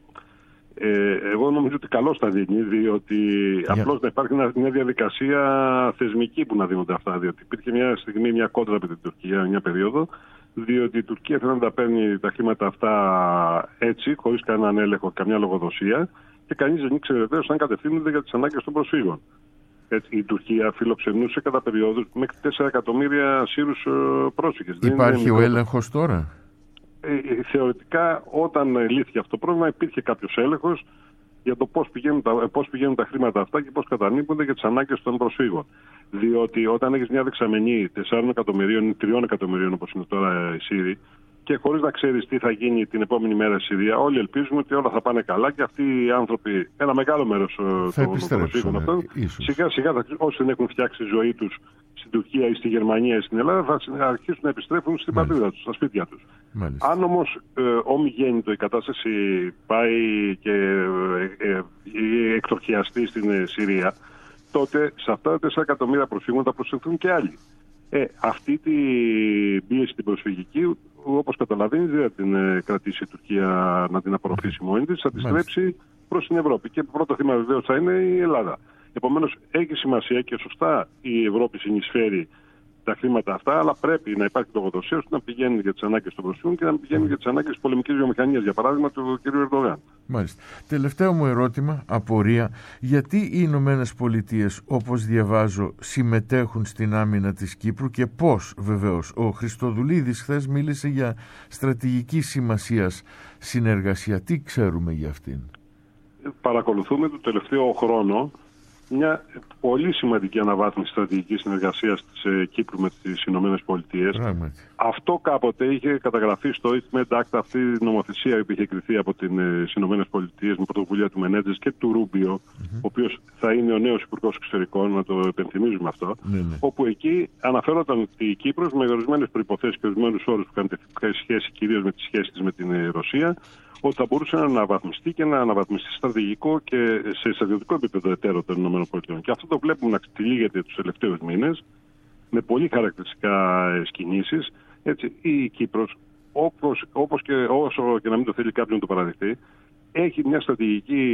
ε, εγώ νομίζω ότι καλώς τα δίνει, διότι yeah. απλώς να υπάρχει μια διαδικασία θεσμική που να δίνονται αυτά, διότι υπήρχε μια στιγμή μια κόντρα με την Τουρκία, μια περίοδο, διότι η Τουρκία θέλει να τα παίρνει τα χρήματα αυτά έτσι, χωρίς κανέναν έλεγχο, καμιά λογοδοσία, και κανείς δεν ήξερε βεβαίως αν κατευθύνονται για τις ανάγκες των προσφύγων. Έτσι, η Τουρκία φιλοξενούσε κατά περιόδους μέχρι τέσσερα εκατομμύρια Σύρους πρόσφυγες. Υπάρχει ο έλεγχος τώρα? Ε, θεωρητικά, όταν λύθηκε αυτό το πρόβλημα, υπήρχε κάποιος έλεγχος για το πώς πηγαίνουν, τα, πώς πηγαίνουν τα χρήματα αυτά και πώς κατανείπονται για τις ανάγκες των προσφύγων. Διότι όταν έχεις μια δεξαμενή τεσσάρων εκατομμυρίων ή τριών εκατομμυρίων, όπως είναι τώρα οι Σύριοι, και χωρίς να ξέρεις τι θα γίνει την επόμενη μέρα στη Συρία, όλοι ελπίζουμε ότι όλα θα πάνε καλά και αυτοί οι άνθρωποι, ένα μεγάλο μέρος των προσφύγων αυτών, σιγά σιγά όσοι δεν έχουν φτιάξει τη ζωή τους στην Τουρκία ή στη Γερμανία ή στην Ελλάδα, θα αρχίσουν να επιστρέφουν στην πατρίδα τους, στα σπίτια τους. Μάλιστα. Αν όμως ε, ομιγέννητο η κατάσταση πάει και ε, ε, ε, εκτροχιαστεί στην ε, Συρία, τότε σε αυτά τα τέσσερα εκατομμύρια προσφύγων θα προσθεθούν και άλλοι. Ε, αυτή την πίεση την προσφυγική, όπως καταλαβαίνεις, δεν θα την ε, κρατήσει η Τουρκία να την απορροφήσει μόνη της, θα τη στρέψει προς την Ευρώπη. Και πρώτο θύμα βεβαίως θα είναι η Ελλάδα. Επομένως, έχει σημασία και σωστά η Ευρώπη συνεισφέρει τα χρήματα αυτά, αλλά πρέπει να υπάρχει λογοδοσία ώστε να πηγαίνουν για τις ανάγκες των προσφύγων και να πηγαίνουν για τις ανάγκες της πολεμικής βιομηχανίας, για παράδειγμα του κ. Ερντογάν. Μάλιστα. Τελευταίο μου ερώτημα, απορία, γιατί οι Ηνωμένες Πολιτείες, όπως διαβάζω, συμμετέχουν στην άμυνα της Κύπρου και πώς, βεβαίως? Ο Χριστοδουλίδης χθες μίλησε για στρατηγική σημασίας συνεργασία. Τι ξέρουμε για αυτήν? Παρακολουθούμε το τελευταίο χρόνο μια πολύ σημαντική αναβάθμιση στρατηγικής συνεργασίας της ε, Κύπρου με τις Ηνωμένες Πολιτείες. Αυτό κάποτε είχε καταγραφεί στο East Med Act, αυτή η νομοθεσία που είχε κριθεί από τις Ηνωμένες Πολιτείες με πρωτοβουλία του Μενέντζες και του Ρούμπιο, mm-hmm. ο οποίος θα είναι ο νέος Υπουργός Εξωτερικών, να το επενθυμίζουμε αυτό, mm-hmm. όπου εκεί αναφέρονταν ότι η Κύπρος με ορισμένες προϋποθέσεις και ορισμένους όρους που κάνουν σχέση κυρίως με τις σχέσεις με την Ρωσία, ότι θα μπορούσε να αναβαθμιστεί και να αναβαθμιστεί στρατηγικό και σε στρατιωτικό επίπεδο εταίρο των ΗΠΑ. Και αυτό το βλέπουμε να ξετυλίγεται τους τελευταίους μήνες με πολύ χαρακτηριστικά κινήσεις. Έτσι, η Κύπρος, όπως, όπως και όσο και να μην το θέλει κάποιος να το παραδεχτεί, έχει μια στρατηγική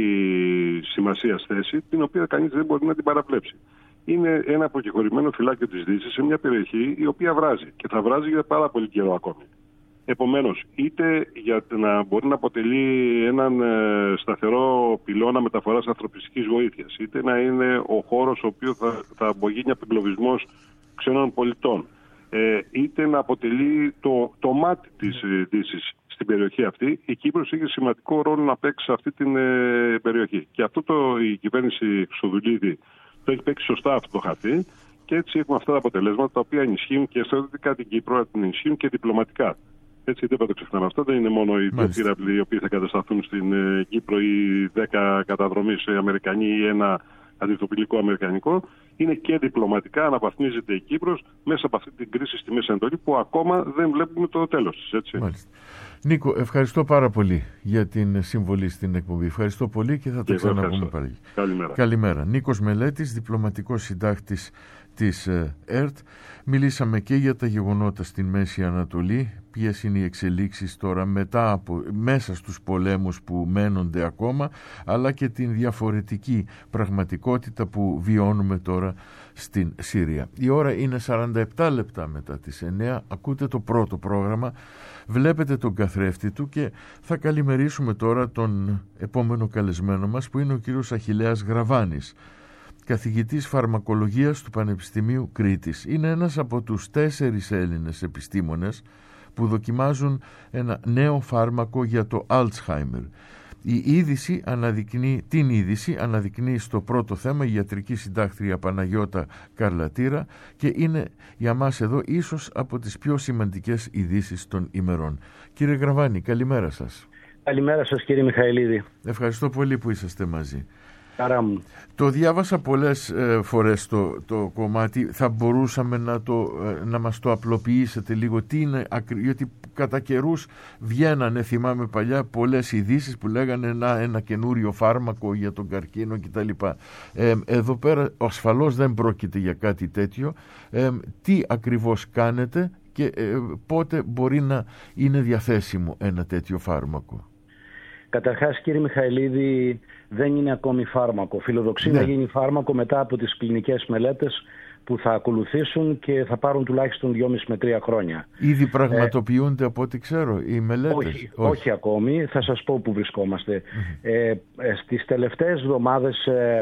σημασία θέση, την οποία κανείς δεν μπορεί να την παραβλέψει. Είναι ένα αποκεχωρημένο φυλάκιο της Δύσης σε μια περιοχή η οποία βράζει και θα βράζει για πάρα πολύ καιρό ακόμη. Επομένως, είτε για να μπορεί να αποτελεί έναν ε, σταθερό πυλώνα μεταφοράς ανθρωπιστικής βοήθειας, είτε να είναι ο χώρος ο οποίος θα, θα γίνει απεγκλωβισμός ξένων πολιτών, ε, είτε να αποτελεί το, το μάτι της ε, Δύσης στην περιοχή αυτή, η Κύπρος έχει σημαντικό ρόλο να παίξει σε αυτή την ε, περιοχή. Και αυτό το, η κυβέρνηση Χρυστοδουλίδη το έχει παίξει σωστά αυτό το χαρτί και έτσι έχουμε αυτά τα αποτελέσματα τα οποία ενισχύουν και στρατιωτικά την Κύπρο, αλλά την ενισχύουν και διπλωματικά. Έτσι, δεν πρέπει να το ξεχνάμε αυτό. Δεν είναι μόνο οι δύο πύραυλοι οι οποίοι θα κατασταθούν στην ε, Κύπρο ή δέκα καταδρομής Αμερικανοί ή ένα αντιρροπηλικό αμερικανικό. Είναι και διπλωματικά αναβαθμίζεται η Κύπρος μέσα από αυτή την κρίση στη Μέση Ανατολή που ακόμα δεν βλέπουμε το τέλος της. Έτσι. Μάλιστα. Νίκο, ευχαριστώ πάρα πολύ για την συμβολή στην εκπομπή. Ευχαριστώ πολύ και θα το ξαναπούμε πάλι. Καλημέρα. Καλημέρα. Νίκος Μελέτης, διπλωματικός συντάκτης της ΕΡΤ. Μιλήσαμε και για τα γεγονότα στην Μέση Ανατολή, ποιες είναι οι εξελίξεις τώρα μετά από, μέσα στους πολέμους που μένονται ακόμα, αλλά και την διαφορετική πραγματικότητα που βιώνουμε τώρα στην Συρία. Η ώρα είναι σαράντα επτά λεπτά μετά τις εννέα, ακούτε το πρώτο πρόγραμμα, βλέπετε τον καθρέφτη του και θα καλημερίσουμε τώρα τον επόμενο καλεσμένο μας που είναι ο κύριος Αχιλλέας Γραβάνης, καθηγητής φαρμακολογίας του Πανεπιστημίου Κρήτης. Είναι ένας από τους τέσσερις Έλληνες επιστήμονες που δοκιμάζουν ένα νέο φάρμακο για το Alzheimer. Η είδηση αναδεικνύει, την είδηση αναδεικνύει στο πρώτο θέμα η ιατρική συντάκτρια Παναγιώτα Καρλατήρα και είναι για μας εδώ ίσως από τις πιο σημαντικές ειδήσεις των ημερών. Κύριε Γραβάνη, καλημέρα σας. Καλημέρα σας κύριε Μιχαηλίδη. Ευχαριστώ πολύ που είσαστε μαζί. Χαρά μου. Το διάβασα πολλές ε, φορές το, το κομμάτι. Θα μπορούσαμε να, το, ε, να μας το απλοποιήσετε λίγο. Τι είναι, γιατί κατά καιρούς βγαίνανε, θυμάμαι παλιά, πολλές ειδήσεις που λέγανε να, ένα καινούριο φάρμακο για τον καρκίνο κτλ. Ε, εδώ πέρα ασφαλώς δεν πρόκειται για κάτι τέτοιο. Ε, τι ακριβώς κάνετε και ε, πότε μπορεί να είναι διαθέσιμο ένα τέτοιο φάρμακο? Καταρχάς κύριε Μιχαηλίδη, δεν είναι ακόμη φάρμακο. Φιλοδοξεί ναι. να γίνει φάρμακο μετά από τις κλινικές μελέτες που θα ακολουθήσουν και θα πάρουν τουλάχιστον δυόμισι με τρία χρόνια. Ήδη πραγματοποιούνται ε, από ό,τι ξέρω οι μελέτες? Όχι, όχι. όχι ακόμη. Θα σας πω που βρισκόμαστε. Mm-hmm. Ε, στις τελευταίες εβδομάδες ε,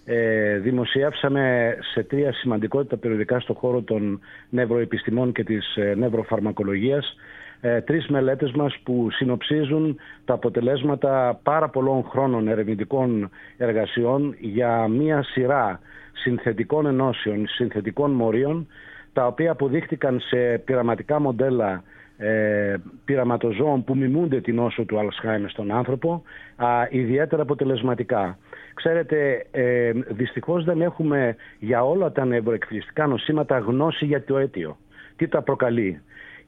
ε, δημοσιεύσαμε σε τρία σημαντικότητα περιοδικά στον χώρο των νευροεπιστημών και της ε, νευροφαρμακολογίας Ε, τρεις μελέτες μας που συνοψίζουν τα αποτελέσματα πάρα πολλών χρόνων ερευνητικών εργασιών για μία σειρά συνθετικών ενώσεων, συνθετικών μορίων, τα οποία αποδείχτηκαν σε πειραματικά μοντέλα ε, πειραματοζώων που μιμούνται την νόσο του Alzheimer στον άνθρωπο, α, ιδιαίτερα αποτελεσματικά. Ξέρετε, ε, δυστυχώς δεν έχουμε για όλα τα νευροεκφυλιστικά νοσήματα γνώση για το αίτιο. Τι τα προκαλεί?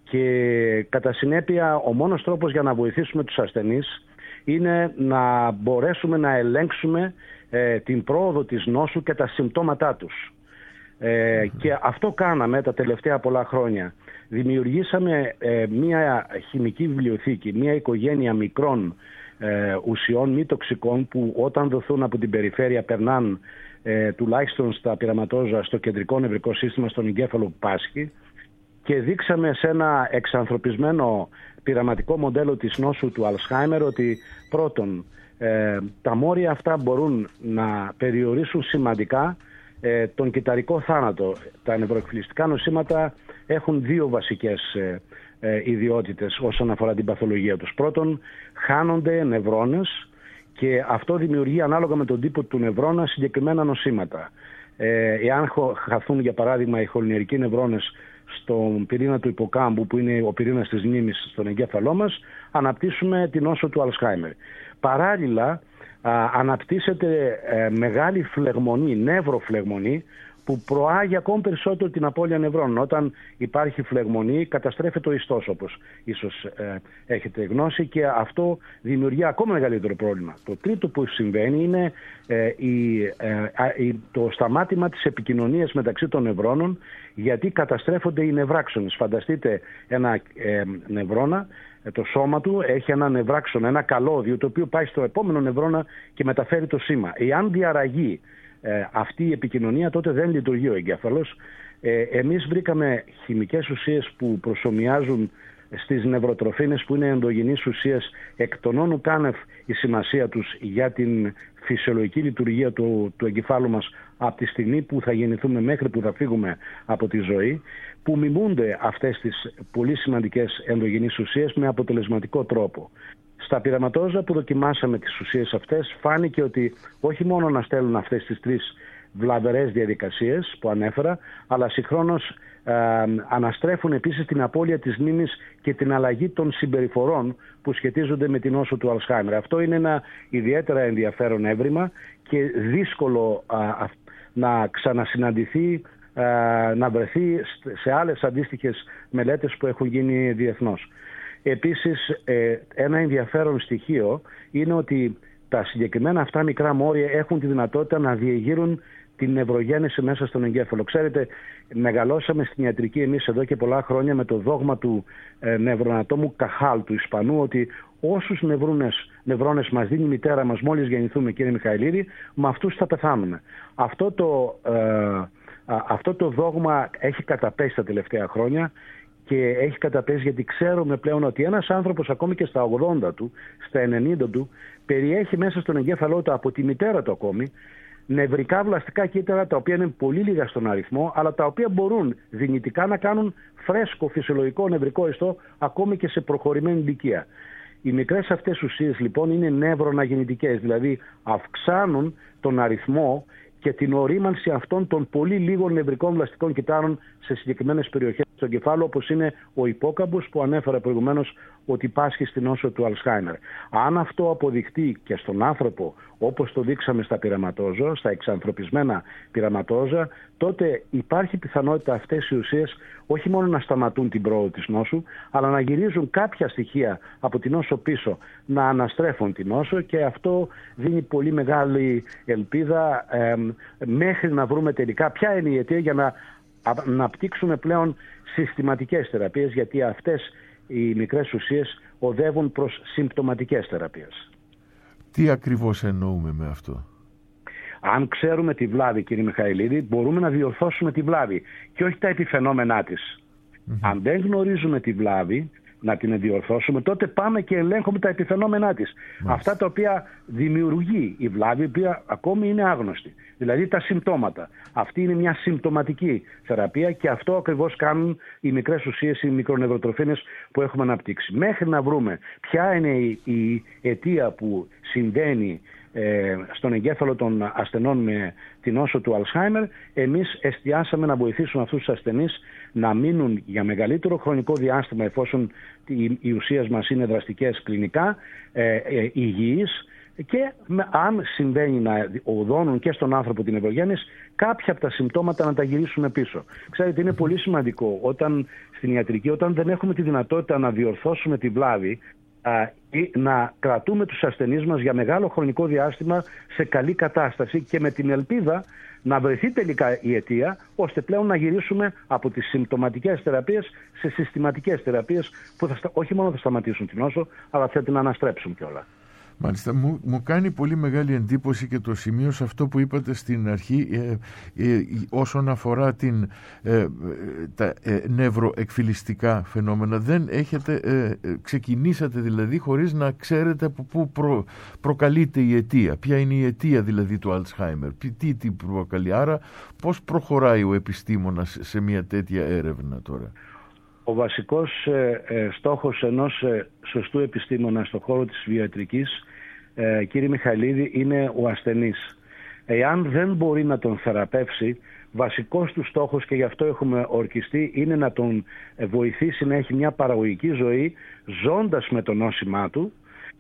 Και κατά συνέπεια ο μόνος τρόπος για να βοηθήσουμε τους ασθενείς είναι να μπορέσουμε να ελέγξουμε ε, την πρόοδο της νόσου και τα συμπτώματά τους. Ε, mm-hmm. Και αυτό κάναμε τα τελευταία πολλά χρόνια. Δημιουργήσαμε ε, μια χημική βιβλιοθήκη, μια οικογένεια μικρών ε, ουσιών μη τοξικών που όταν δοθούν από την περιφέρεια περνάν ε, τουλάχιστον στα πειραματόζωα στο κεντρικό νευρικό σύστημα, στον εγκέφαλο που πάσχει, και δείξαμε σε ένα εξανθρωπισμένο πειραματικό μοντέλο της νόσου του Alzheimer ότι πρώτον ε, τα μόρια αυτά μπορούν να περιορίσουν σημαντικά ε, τον κυταρικό θάνατο. Τα νευροεκφυλιστικά νοσήματα έχουν δύο βασικές ε, ε, ιδιότητες όσον αφορά την παθολογία τους. Πρώτον, χάνονται νευρώνες και αυτό δημιουργεί ανάλογα με τον τύπο του νευρώνα συγκεκριμένα νοσήματα. Ε, εάν χαθούν για παράδειγμα οι χολινερικοί νευρώνες στον πυρήνα του υποκάμπου, που είναι ο πυρήνας της μνήμης στον εγκέφαλό μας, αναπτύσσουμε την νόσο του Αλσχάιμερ. Παράλληλα α, αναπτύσσεται ε, μεγάλη φλεγμονή, νευροφλεγμονή, που προάγει ακόμη περισσότερο την απώλεια νευρών. Όταν υπάρχει φλεγμονή, καταστρέφεται ο ιστός, όπως ίσως ε, έχετε γνώση, και αυτό δημιουργεί ακόμα μεγαλύτερο πρόβλημα. Το τρίτο που συμβαίνει είναι ε, η, ε, η, το σταμάτημα της επικοινωνίας μεταξύ των νευρώνων, γιατί καταστρέφονται οι νευράξονες. Φανταστείτε ένα ε, νευρώνα, το σώμα του έχει ένα νευράξονα, ένα καλώδιο, το οποίο πάει στο επόμενο νευρώνα και μεταφέρει το σήμα. Εάν διαραγεί Ε, αυτή η επικοινωνία, τότε δεν λειτουργεί ο εγκέφαλος. Ε, εμείς βρήκαμε χημικές ουσίες που προσομοιάζουν στις νευροτροφίνες, που είναι ενδογενείς ουσίες, εκ των όνου κάνευ η σημασία τους για την φυσιολογική λειτουργία του, του εγκεφάλου μας από τη στιγμή που θα γεννηθούμε μέχρι που θα φύγουμε από τη ζωή, που μιμούνται αυτές τις πολύ σημαντικές ενδογενείς ουσίες με αποτελεσματικό τρόπο. Στα πειραματόζα που δοκιμάσαμε τις ουσίες αυτές, φάνηκε ότι όχι μόνο να στέλνουν αυτές τις τρεις βλαβερές διαδικασίες που ανέφερα, αλλά συγχρόνως ε, αναστρέφουν επίσης την απώλεια της μνήμης και την αλλαγή των συμπεριφορών που σχετίζονται με την νόσο του Αλσχάιμερ. Αυτό είναι ένα ιδιαίτερα ενδιαφέρον έβριμα και δύσκολο α, α, να ξανασυναντηθεί, α, να βρεθεί σε άλλες αντίστοιχες μελέτες που έχουν γίνει διεθνώς. Επίσης, ένα ενδιαφέρον στοιχείο είναι ότι τα συγκεκριμένα αυτά μικρά μόρια έχουν τη δυνατότητα να διεγείρουν την νευρογέννηση μέσα στον εγκέφαλο. Ξέρετε, μεγαλώσαμε στην ιατρική εμείς εδώ και πολλά χρόνια με το δόγμα του ε, νευρονατόμου Καχάλ, του Ισπανού, ότι όσους νευρώνες, νευρώνες μας δίνει η μητέρα μας μόλις γεννηθούμε, κύριε Μιχαηλίδη, με αυτούς θα πεθάνουμε. Αυτό το, ε, αυτό το δόγμα έχει καταπέσει τα τελευταία χρόνια. Και έχει καταπέσει γιατί ξέρουμε πλέον ότι ένας άνθρωπος ακόμη και στα ογδόντα του, στα ενενήντα του, περιέχει μέσα στον εγκέφαλό του, από τη μητέρα του ακόμη, νευρικά βλαστικά κύτταρα, τα οποία είναι πολύ λίγα στον αριθμό, αλλά τα οποία μπορούν δυνητικά να κάνουν φρέσκο φυσιολογικό νευρικό ιστό ακόμη και σε προχωρημένη ηλικία. Οι μικρές αυτές ουσίες λοιπόν είναι νευροναγεννητικές, δηλαδή αυξάνουν τον αριθμό και την ορίμανση αυτών των πολύ λίγων νευρικών βλαστικών κυττάρων σε συγκεκριμένες περιοχές του εγκεφάλου, όπως είναι ο υπόκαμπος που ανέφερα προηγουμένως ότι πάσχει στην νόσο του Αλσχάιμερ. Αν αυτό αποδειχτεί και στον άνθρωπο, όπως το δείξαμε στα πειραματόζωα, στα εξανθρωπισμένα πειραματόζωα, τότε υπάρχει πιθανότητα αυτές οι ουσίες όχι μόνο να σταματούν την πρόοδο της νόσου, αλλά να γυρίζουν κάποια στοιχεία από την νόσο πίσω, να αναστρέφουν την νόσο, και αυτό δίνει πολύ μεγάλη ελπίδα ε, μέχρι να βρούμε τελικά ποια είναι η αιτία, για να αναπτύξουμε πλέον συστηματικές θεραπείες, γιατί αυτές οι μικρές ουσίες οδεύουν προς συμπτωματικές θεραπείες. Τι ακριβώς εννοούμε με αυτό? Αν ξέρουμε τη βλάβη, κύριε Μιχαηλίδη, μπορούμε να διορθώσουμε τη βλάβη και όχι τα επιφαινόμενά της. Mm-hmm. Αν δεν γνωρίζουμε τη βλάβη, να την διορθώσουμε, τότε πάμε και ελέγχουμε τα επιφαινόμενά της. Mm-hmm. Αυτά τα οποία δημιουργεί η βλάβη, η οποία ακόμη είναι άγνωστη. Δηλαδή τα συμπτώματα. Αυτή είναι μια συμπτωματική θεραπεία και αυτό ακριβώς κάνουν οι μικρές ουσίες, οι μικρονευροτροφίνες που έχουμε αναπτύξει. Μέχρι να βρούμε ποια είναι η, η αιτία που συμβαίνει ε, στον εγκέφαλο των ασθενών με την νόσο του Αλσχάιμερ, εμείς εστιάσαμε να βοηθήσουμε αυτούς τους ασθενείς να μείνουν για μεγαλύτερο χρονικό διάστημα, εφόσον οι, οι ουσίες μας είναι δραστικές κλινικά, ε, ε, υγιείς, και αν συμβαίνει να οδώνουν και στον άνθρωπο την νευρογέννηση, κάποια από τα συμπτώματα να τα γυρίσουμε πίσω. Ξέρετε, είναι πολύ σημαντικό όταν στην ιατρική, όταν δεν έχουμε τη δυνατότητα να διορθώσουμε τη βλάβη, ή να κρατούμε τους ασθενείς μας για μεγάλο χρονικό διάστημα σε καλή κατάσταση και με την ελπίδα να βρεθεί τελικά η αιτία, ώστε πλέον να γυρίσουμε από τις συμπτωματικές θεραπείες σε συστηματικές θεραπείες που θα, όχι μόνο θα σταματήσουν την νόσο, αλλά θα την αναστρέψουν κιόλα. Μάλιστα, μου, μου κάνει πολύ μεγάλη εντύπωση και το σημείο σε αυτό που είπατε στην αρχή ε, ε, όσον αφορά την, ε, τα ε, νευροεκφυλιστικά φαινόμενα. Δεν έχετε, ε, ξεκινήσατε δηλαδή χωρίς να ξέρετε από πού προ, προκαλείται η αιτία. Ποια είναι η αιτία δηλαδή του Αλτσχάιμερ, τι τι προκαλεί. Άρα πώς προχωράει ο επιστήμονας σε μια τέτοια έρευνα τώρα? Ο βασικός ε, ε, στόχος ενός ε, σωστού επιστήμονα στον χώρο της βιοϊατρικής ε, κύριε Μιχαηλίδη, είναι ο ασθενής. Εάν δεν μπορεί να τον θεραπεύσει, βασικός του στόχος, και γι' αυτό έχουμε ορκιστεί, είναι να τον βοηθήσει να έχει μια παραγωγική ζωή ζώντας με το νόσημά του,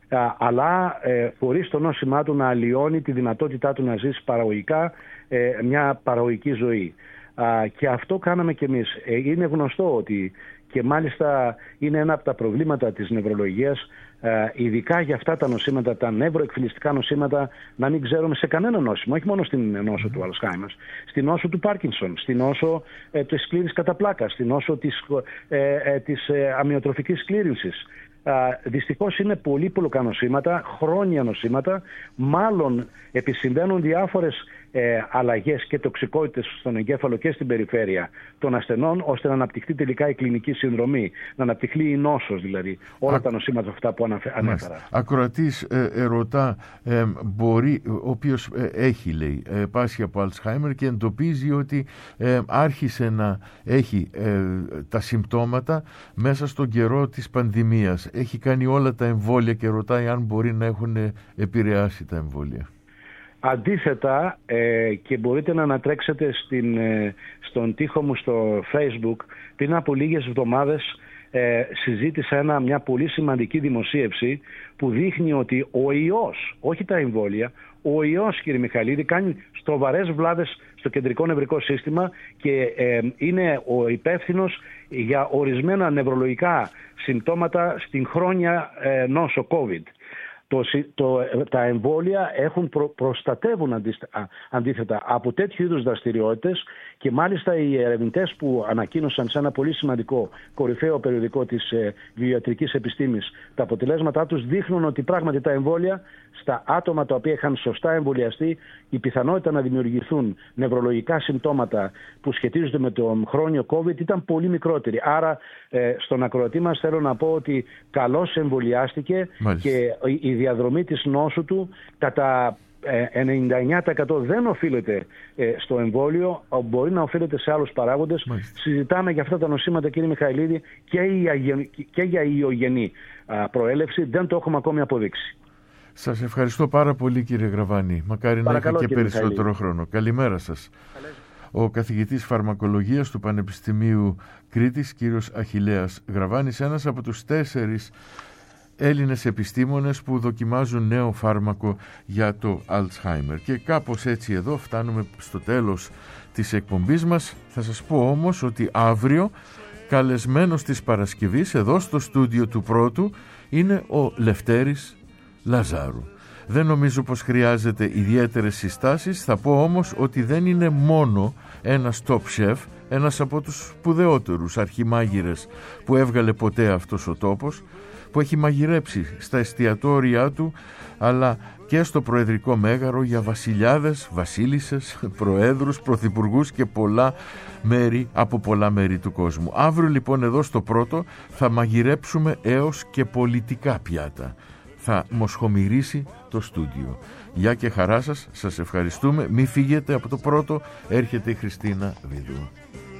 αλλά ε, χωρίς το νόσημά του να αλλοιώνει τη δυνατότητά του να ζήσει παραγωγικά ε, μια παραγωγική ζωή. Α, και αυτό κάναμε κι εμείς. Ε, είναι γνωστό ότι, και μάλιστα είναι ένα από τα προβλήματα της νευρολογίας, ε, ειδικά για αυτά τα νοσήματα, τα νευροεκφυλιστικά νοσήματα, να μην ξέρουμε σε κανένα νόσημα, όχι μόνο στην νόσο του Αλσχάιμερ, στην νόσο του Πάρκινσον, στην νόσο ε, της σκλήρης κατά πλάκα, στην νόσο της, ε, ε, της ε, αμυοτροφικής σκλήρυνσης. Δυστυχώς είναι πολύπλοκα νοσήματα, χρόνια νοσήματα, μάλλον επισυμβαίνουν διάφορες ε, αλλαγές και τοξικότητες στον εγκέφαλο και στην περιφέρεια των ασθενών, ώστε να αναπτυχθεί τελικά η κλινική συνδρομή, να αναπτυχθεί η νόσος, δηλαδή όλα Α... τα νοσήματα αυτά που ανέφερα. Ακροατής ε, ερωτά, ε, μπορεί, ο οποίος ε, έχει, λέει, ε, πάσχει από Αλτσχάιμερ και εντοπίζει ότι ε, άρχισε να έχει ε, τα συμπτώματα μέσα στον καιρό της πανδημίας. Έχει κάνει όλα τα εμβόλια και ρωτάει αν μπορεί να έχουν επηρεάσει τα εμβόλια. Αντίθετα, ε, και μπορείτε να ανατρέξετε στην, ε, στον τοίχο μου στο Facebook, πριν από λίγες εβδομάδες ε, συζήτησα ένα, μια πολύ σημαντική δημοσίευση που δείχνει ότι ο ιός, όχι τα εμβόλια, ο ιός, κύριε Μιχαηλίδη, κάνει στροβαρές βλάβες στο κεντρικό νευρικό σύστημα και ε, είναι ο υπεύθυνος για ορισμένα νευρολογικά συμπτώματα στην χρόνια ε, νόσο COVID. Το, το, τα εμβόλια έχουν προ, προστατεύουν αντίστοιχα, αντίθετα από τέτοιου είδους δραστηριότητες, και μάλιστα οι ερευνητές που ανακοίνωσαν σε ένα πολύ σημαντικό κορυφαίο περιοδικό της ε, βιοιατρικής επιστήμης τα αποτελέσματά τους δείχνουν ότι πράγματι τα εμβόλια στα άτομα τα οποία είχαν σωστά εμβολιαστεί, η πιθανότητα να δημιουργηθούν νευρολογικά συμπτώματα που σχετίζονται με τον χρόνιο COVID ήταν πολύ μικρότερη. Άρα ε, στον ακροατή μας θέλω να πω ότι καλώς εμβολιάστηκε. Μάλιστα. Και η διαδρομή της νόσου του κατά ενενήντα εννέα τοις εκατό δεν οφείλεται στο εμβόλιο, μπορεί να οφείλεται σε άλλους παράγοντες. Μάλιστα. Συζητάμε για αυτά τα νοσήματα, κύριε Μιχαηλίδη, και για ιογενή προέλευση. Δεν το έχουμε ακόμη αποδείξει. Σας ευχαριστώ πάρα πολύ, κύριε Γραβάνη. Μακάρι να είχα και περισσότερο Μιχαηλίδη. χρόνο. Καλημέρα σας. Καλές. Ο καθηγητής φαρμακολογίας του Πανεπιστημίου Κρήτης, κύριος Αχιλλέας Γραβάνης, ένας από τους τέσσερις Έλληνες επιστήμονες που δοκιμάζουν νέο φάρμακο για το Alzheimer. Και κάπως έτσι εδώ φτάνουμε στο τέλος της εκπομπής μας. Θα σας πω όμως ότι αύριο καλεσμένος της Παρασκευής εδώ στο στούντιο του Πρώτου είναι ο Λευτέρης Λαζάρου. Δεν νομίζω πως χρειάζεται ιδιαίτερες συστάσεις. Θα πω όμως ότι δεν είναι μόνο ένας top chef, ένας από τους σπουδαιότερους αρχιμάγειρες που έβγαλε ποτέ αυτός ο τόπος, που έχει μαγειρέψει στα εστιατόρια του αλλά και στο Προεδρικό Μέγαρο για βασιλιάδες, βασίλισσες, προέδρους, πρωθυπουργούς και πολλά μέρη από πολλά μέρη του κόσμου. Αύριο λοιπόν εδώ στο Πρώτο θα μαγειρέψουμε έως και πολιτικά πιάτα. Θα μοσχομυρίσει το στούντιο. Γεια και χαρά σας, σας ευχαριστούμε. Μη φύγετε από το Πρώτο, έρχεται η Χριστίνα Βίδου.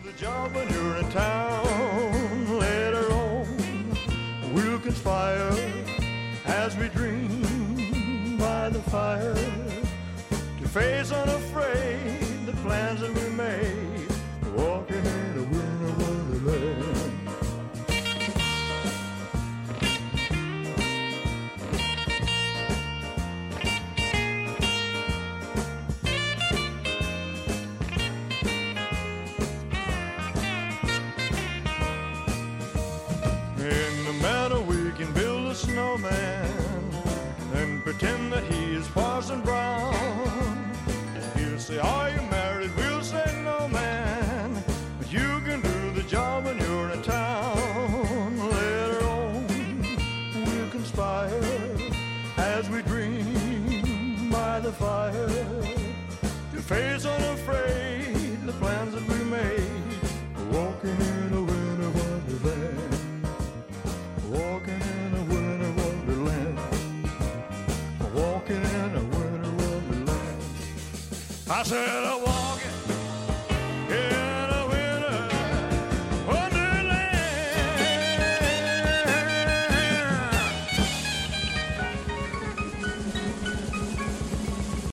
Conspire as we dream by the fire to face unafraid the plans that we made, walking in a winter wonderland. In the meadow we can build a snowman and pretend that he is Parson Brown. And he'll say, are you married? We'll say, no, man. But you can do the job when you're in town. Later on, we'll conspire as we dream by the fire to face unafraid the plans that we made, walking in a winter wonderland. Walking in a winter wonderland. Walking in a winter wonderland. I said, I'm walking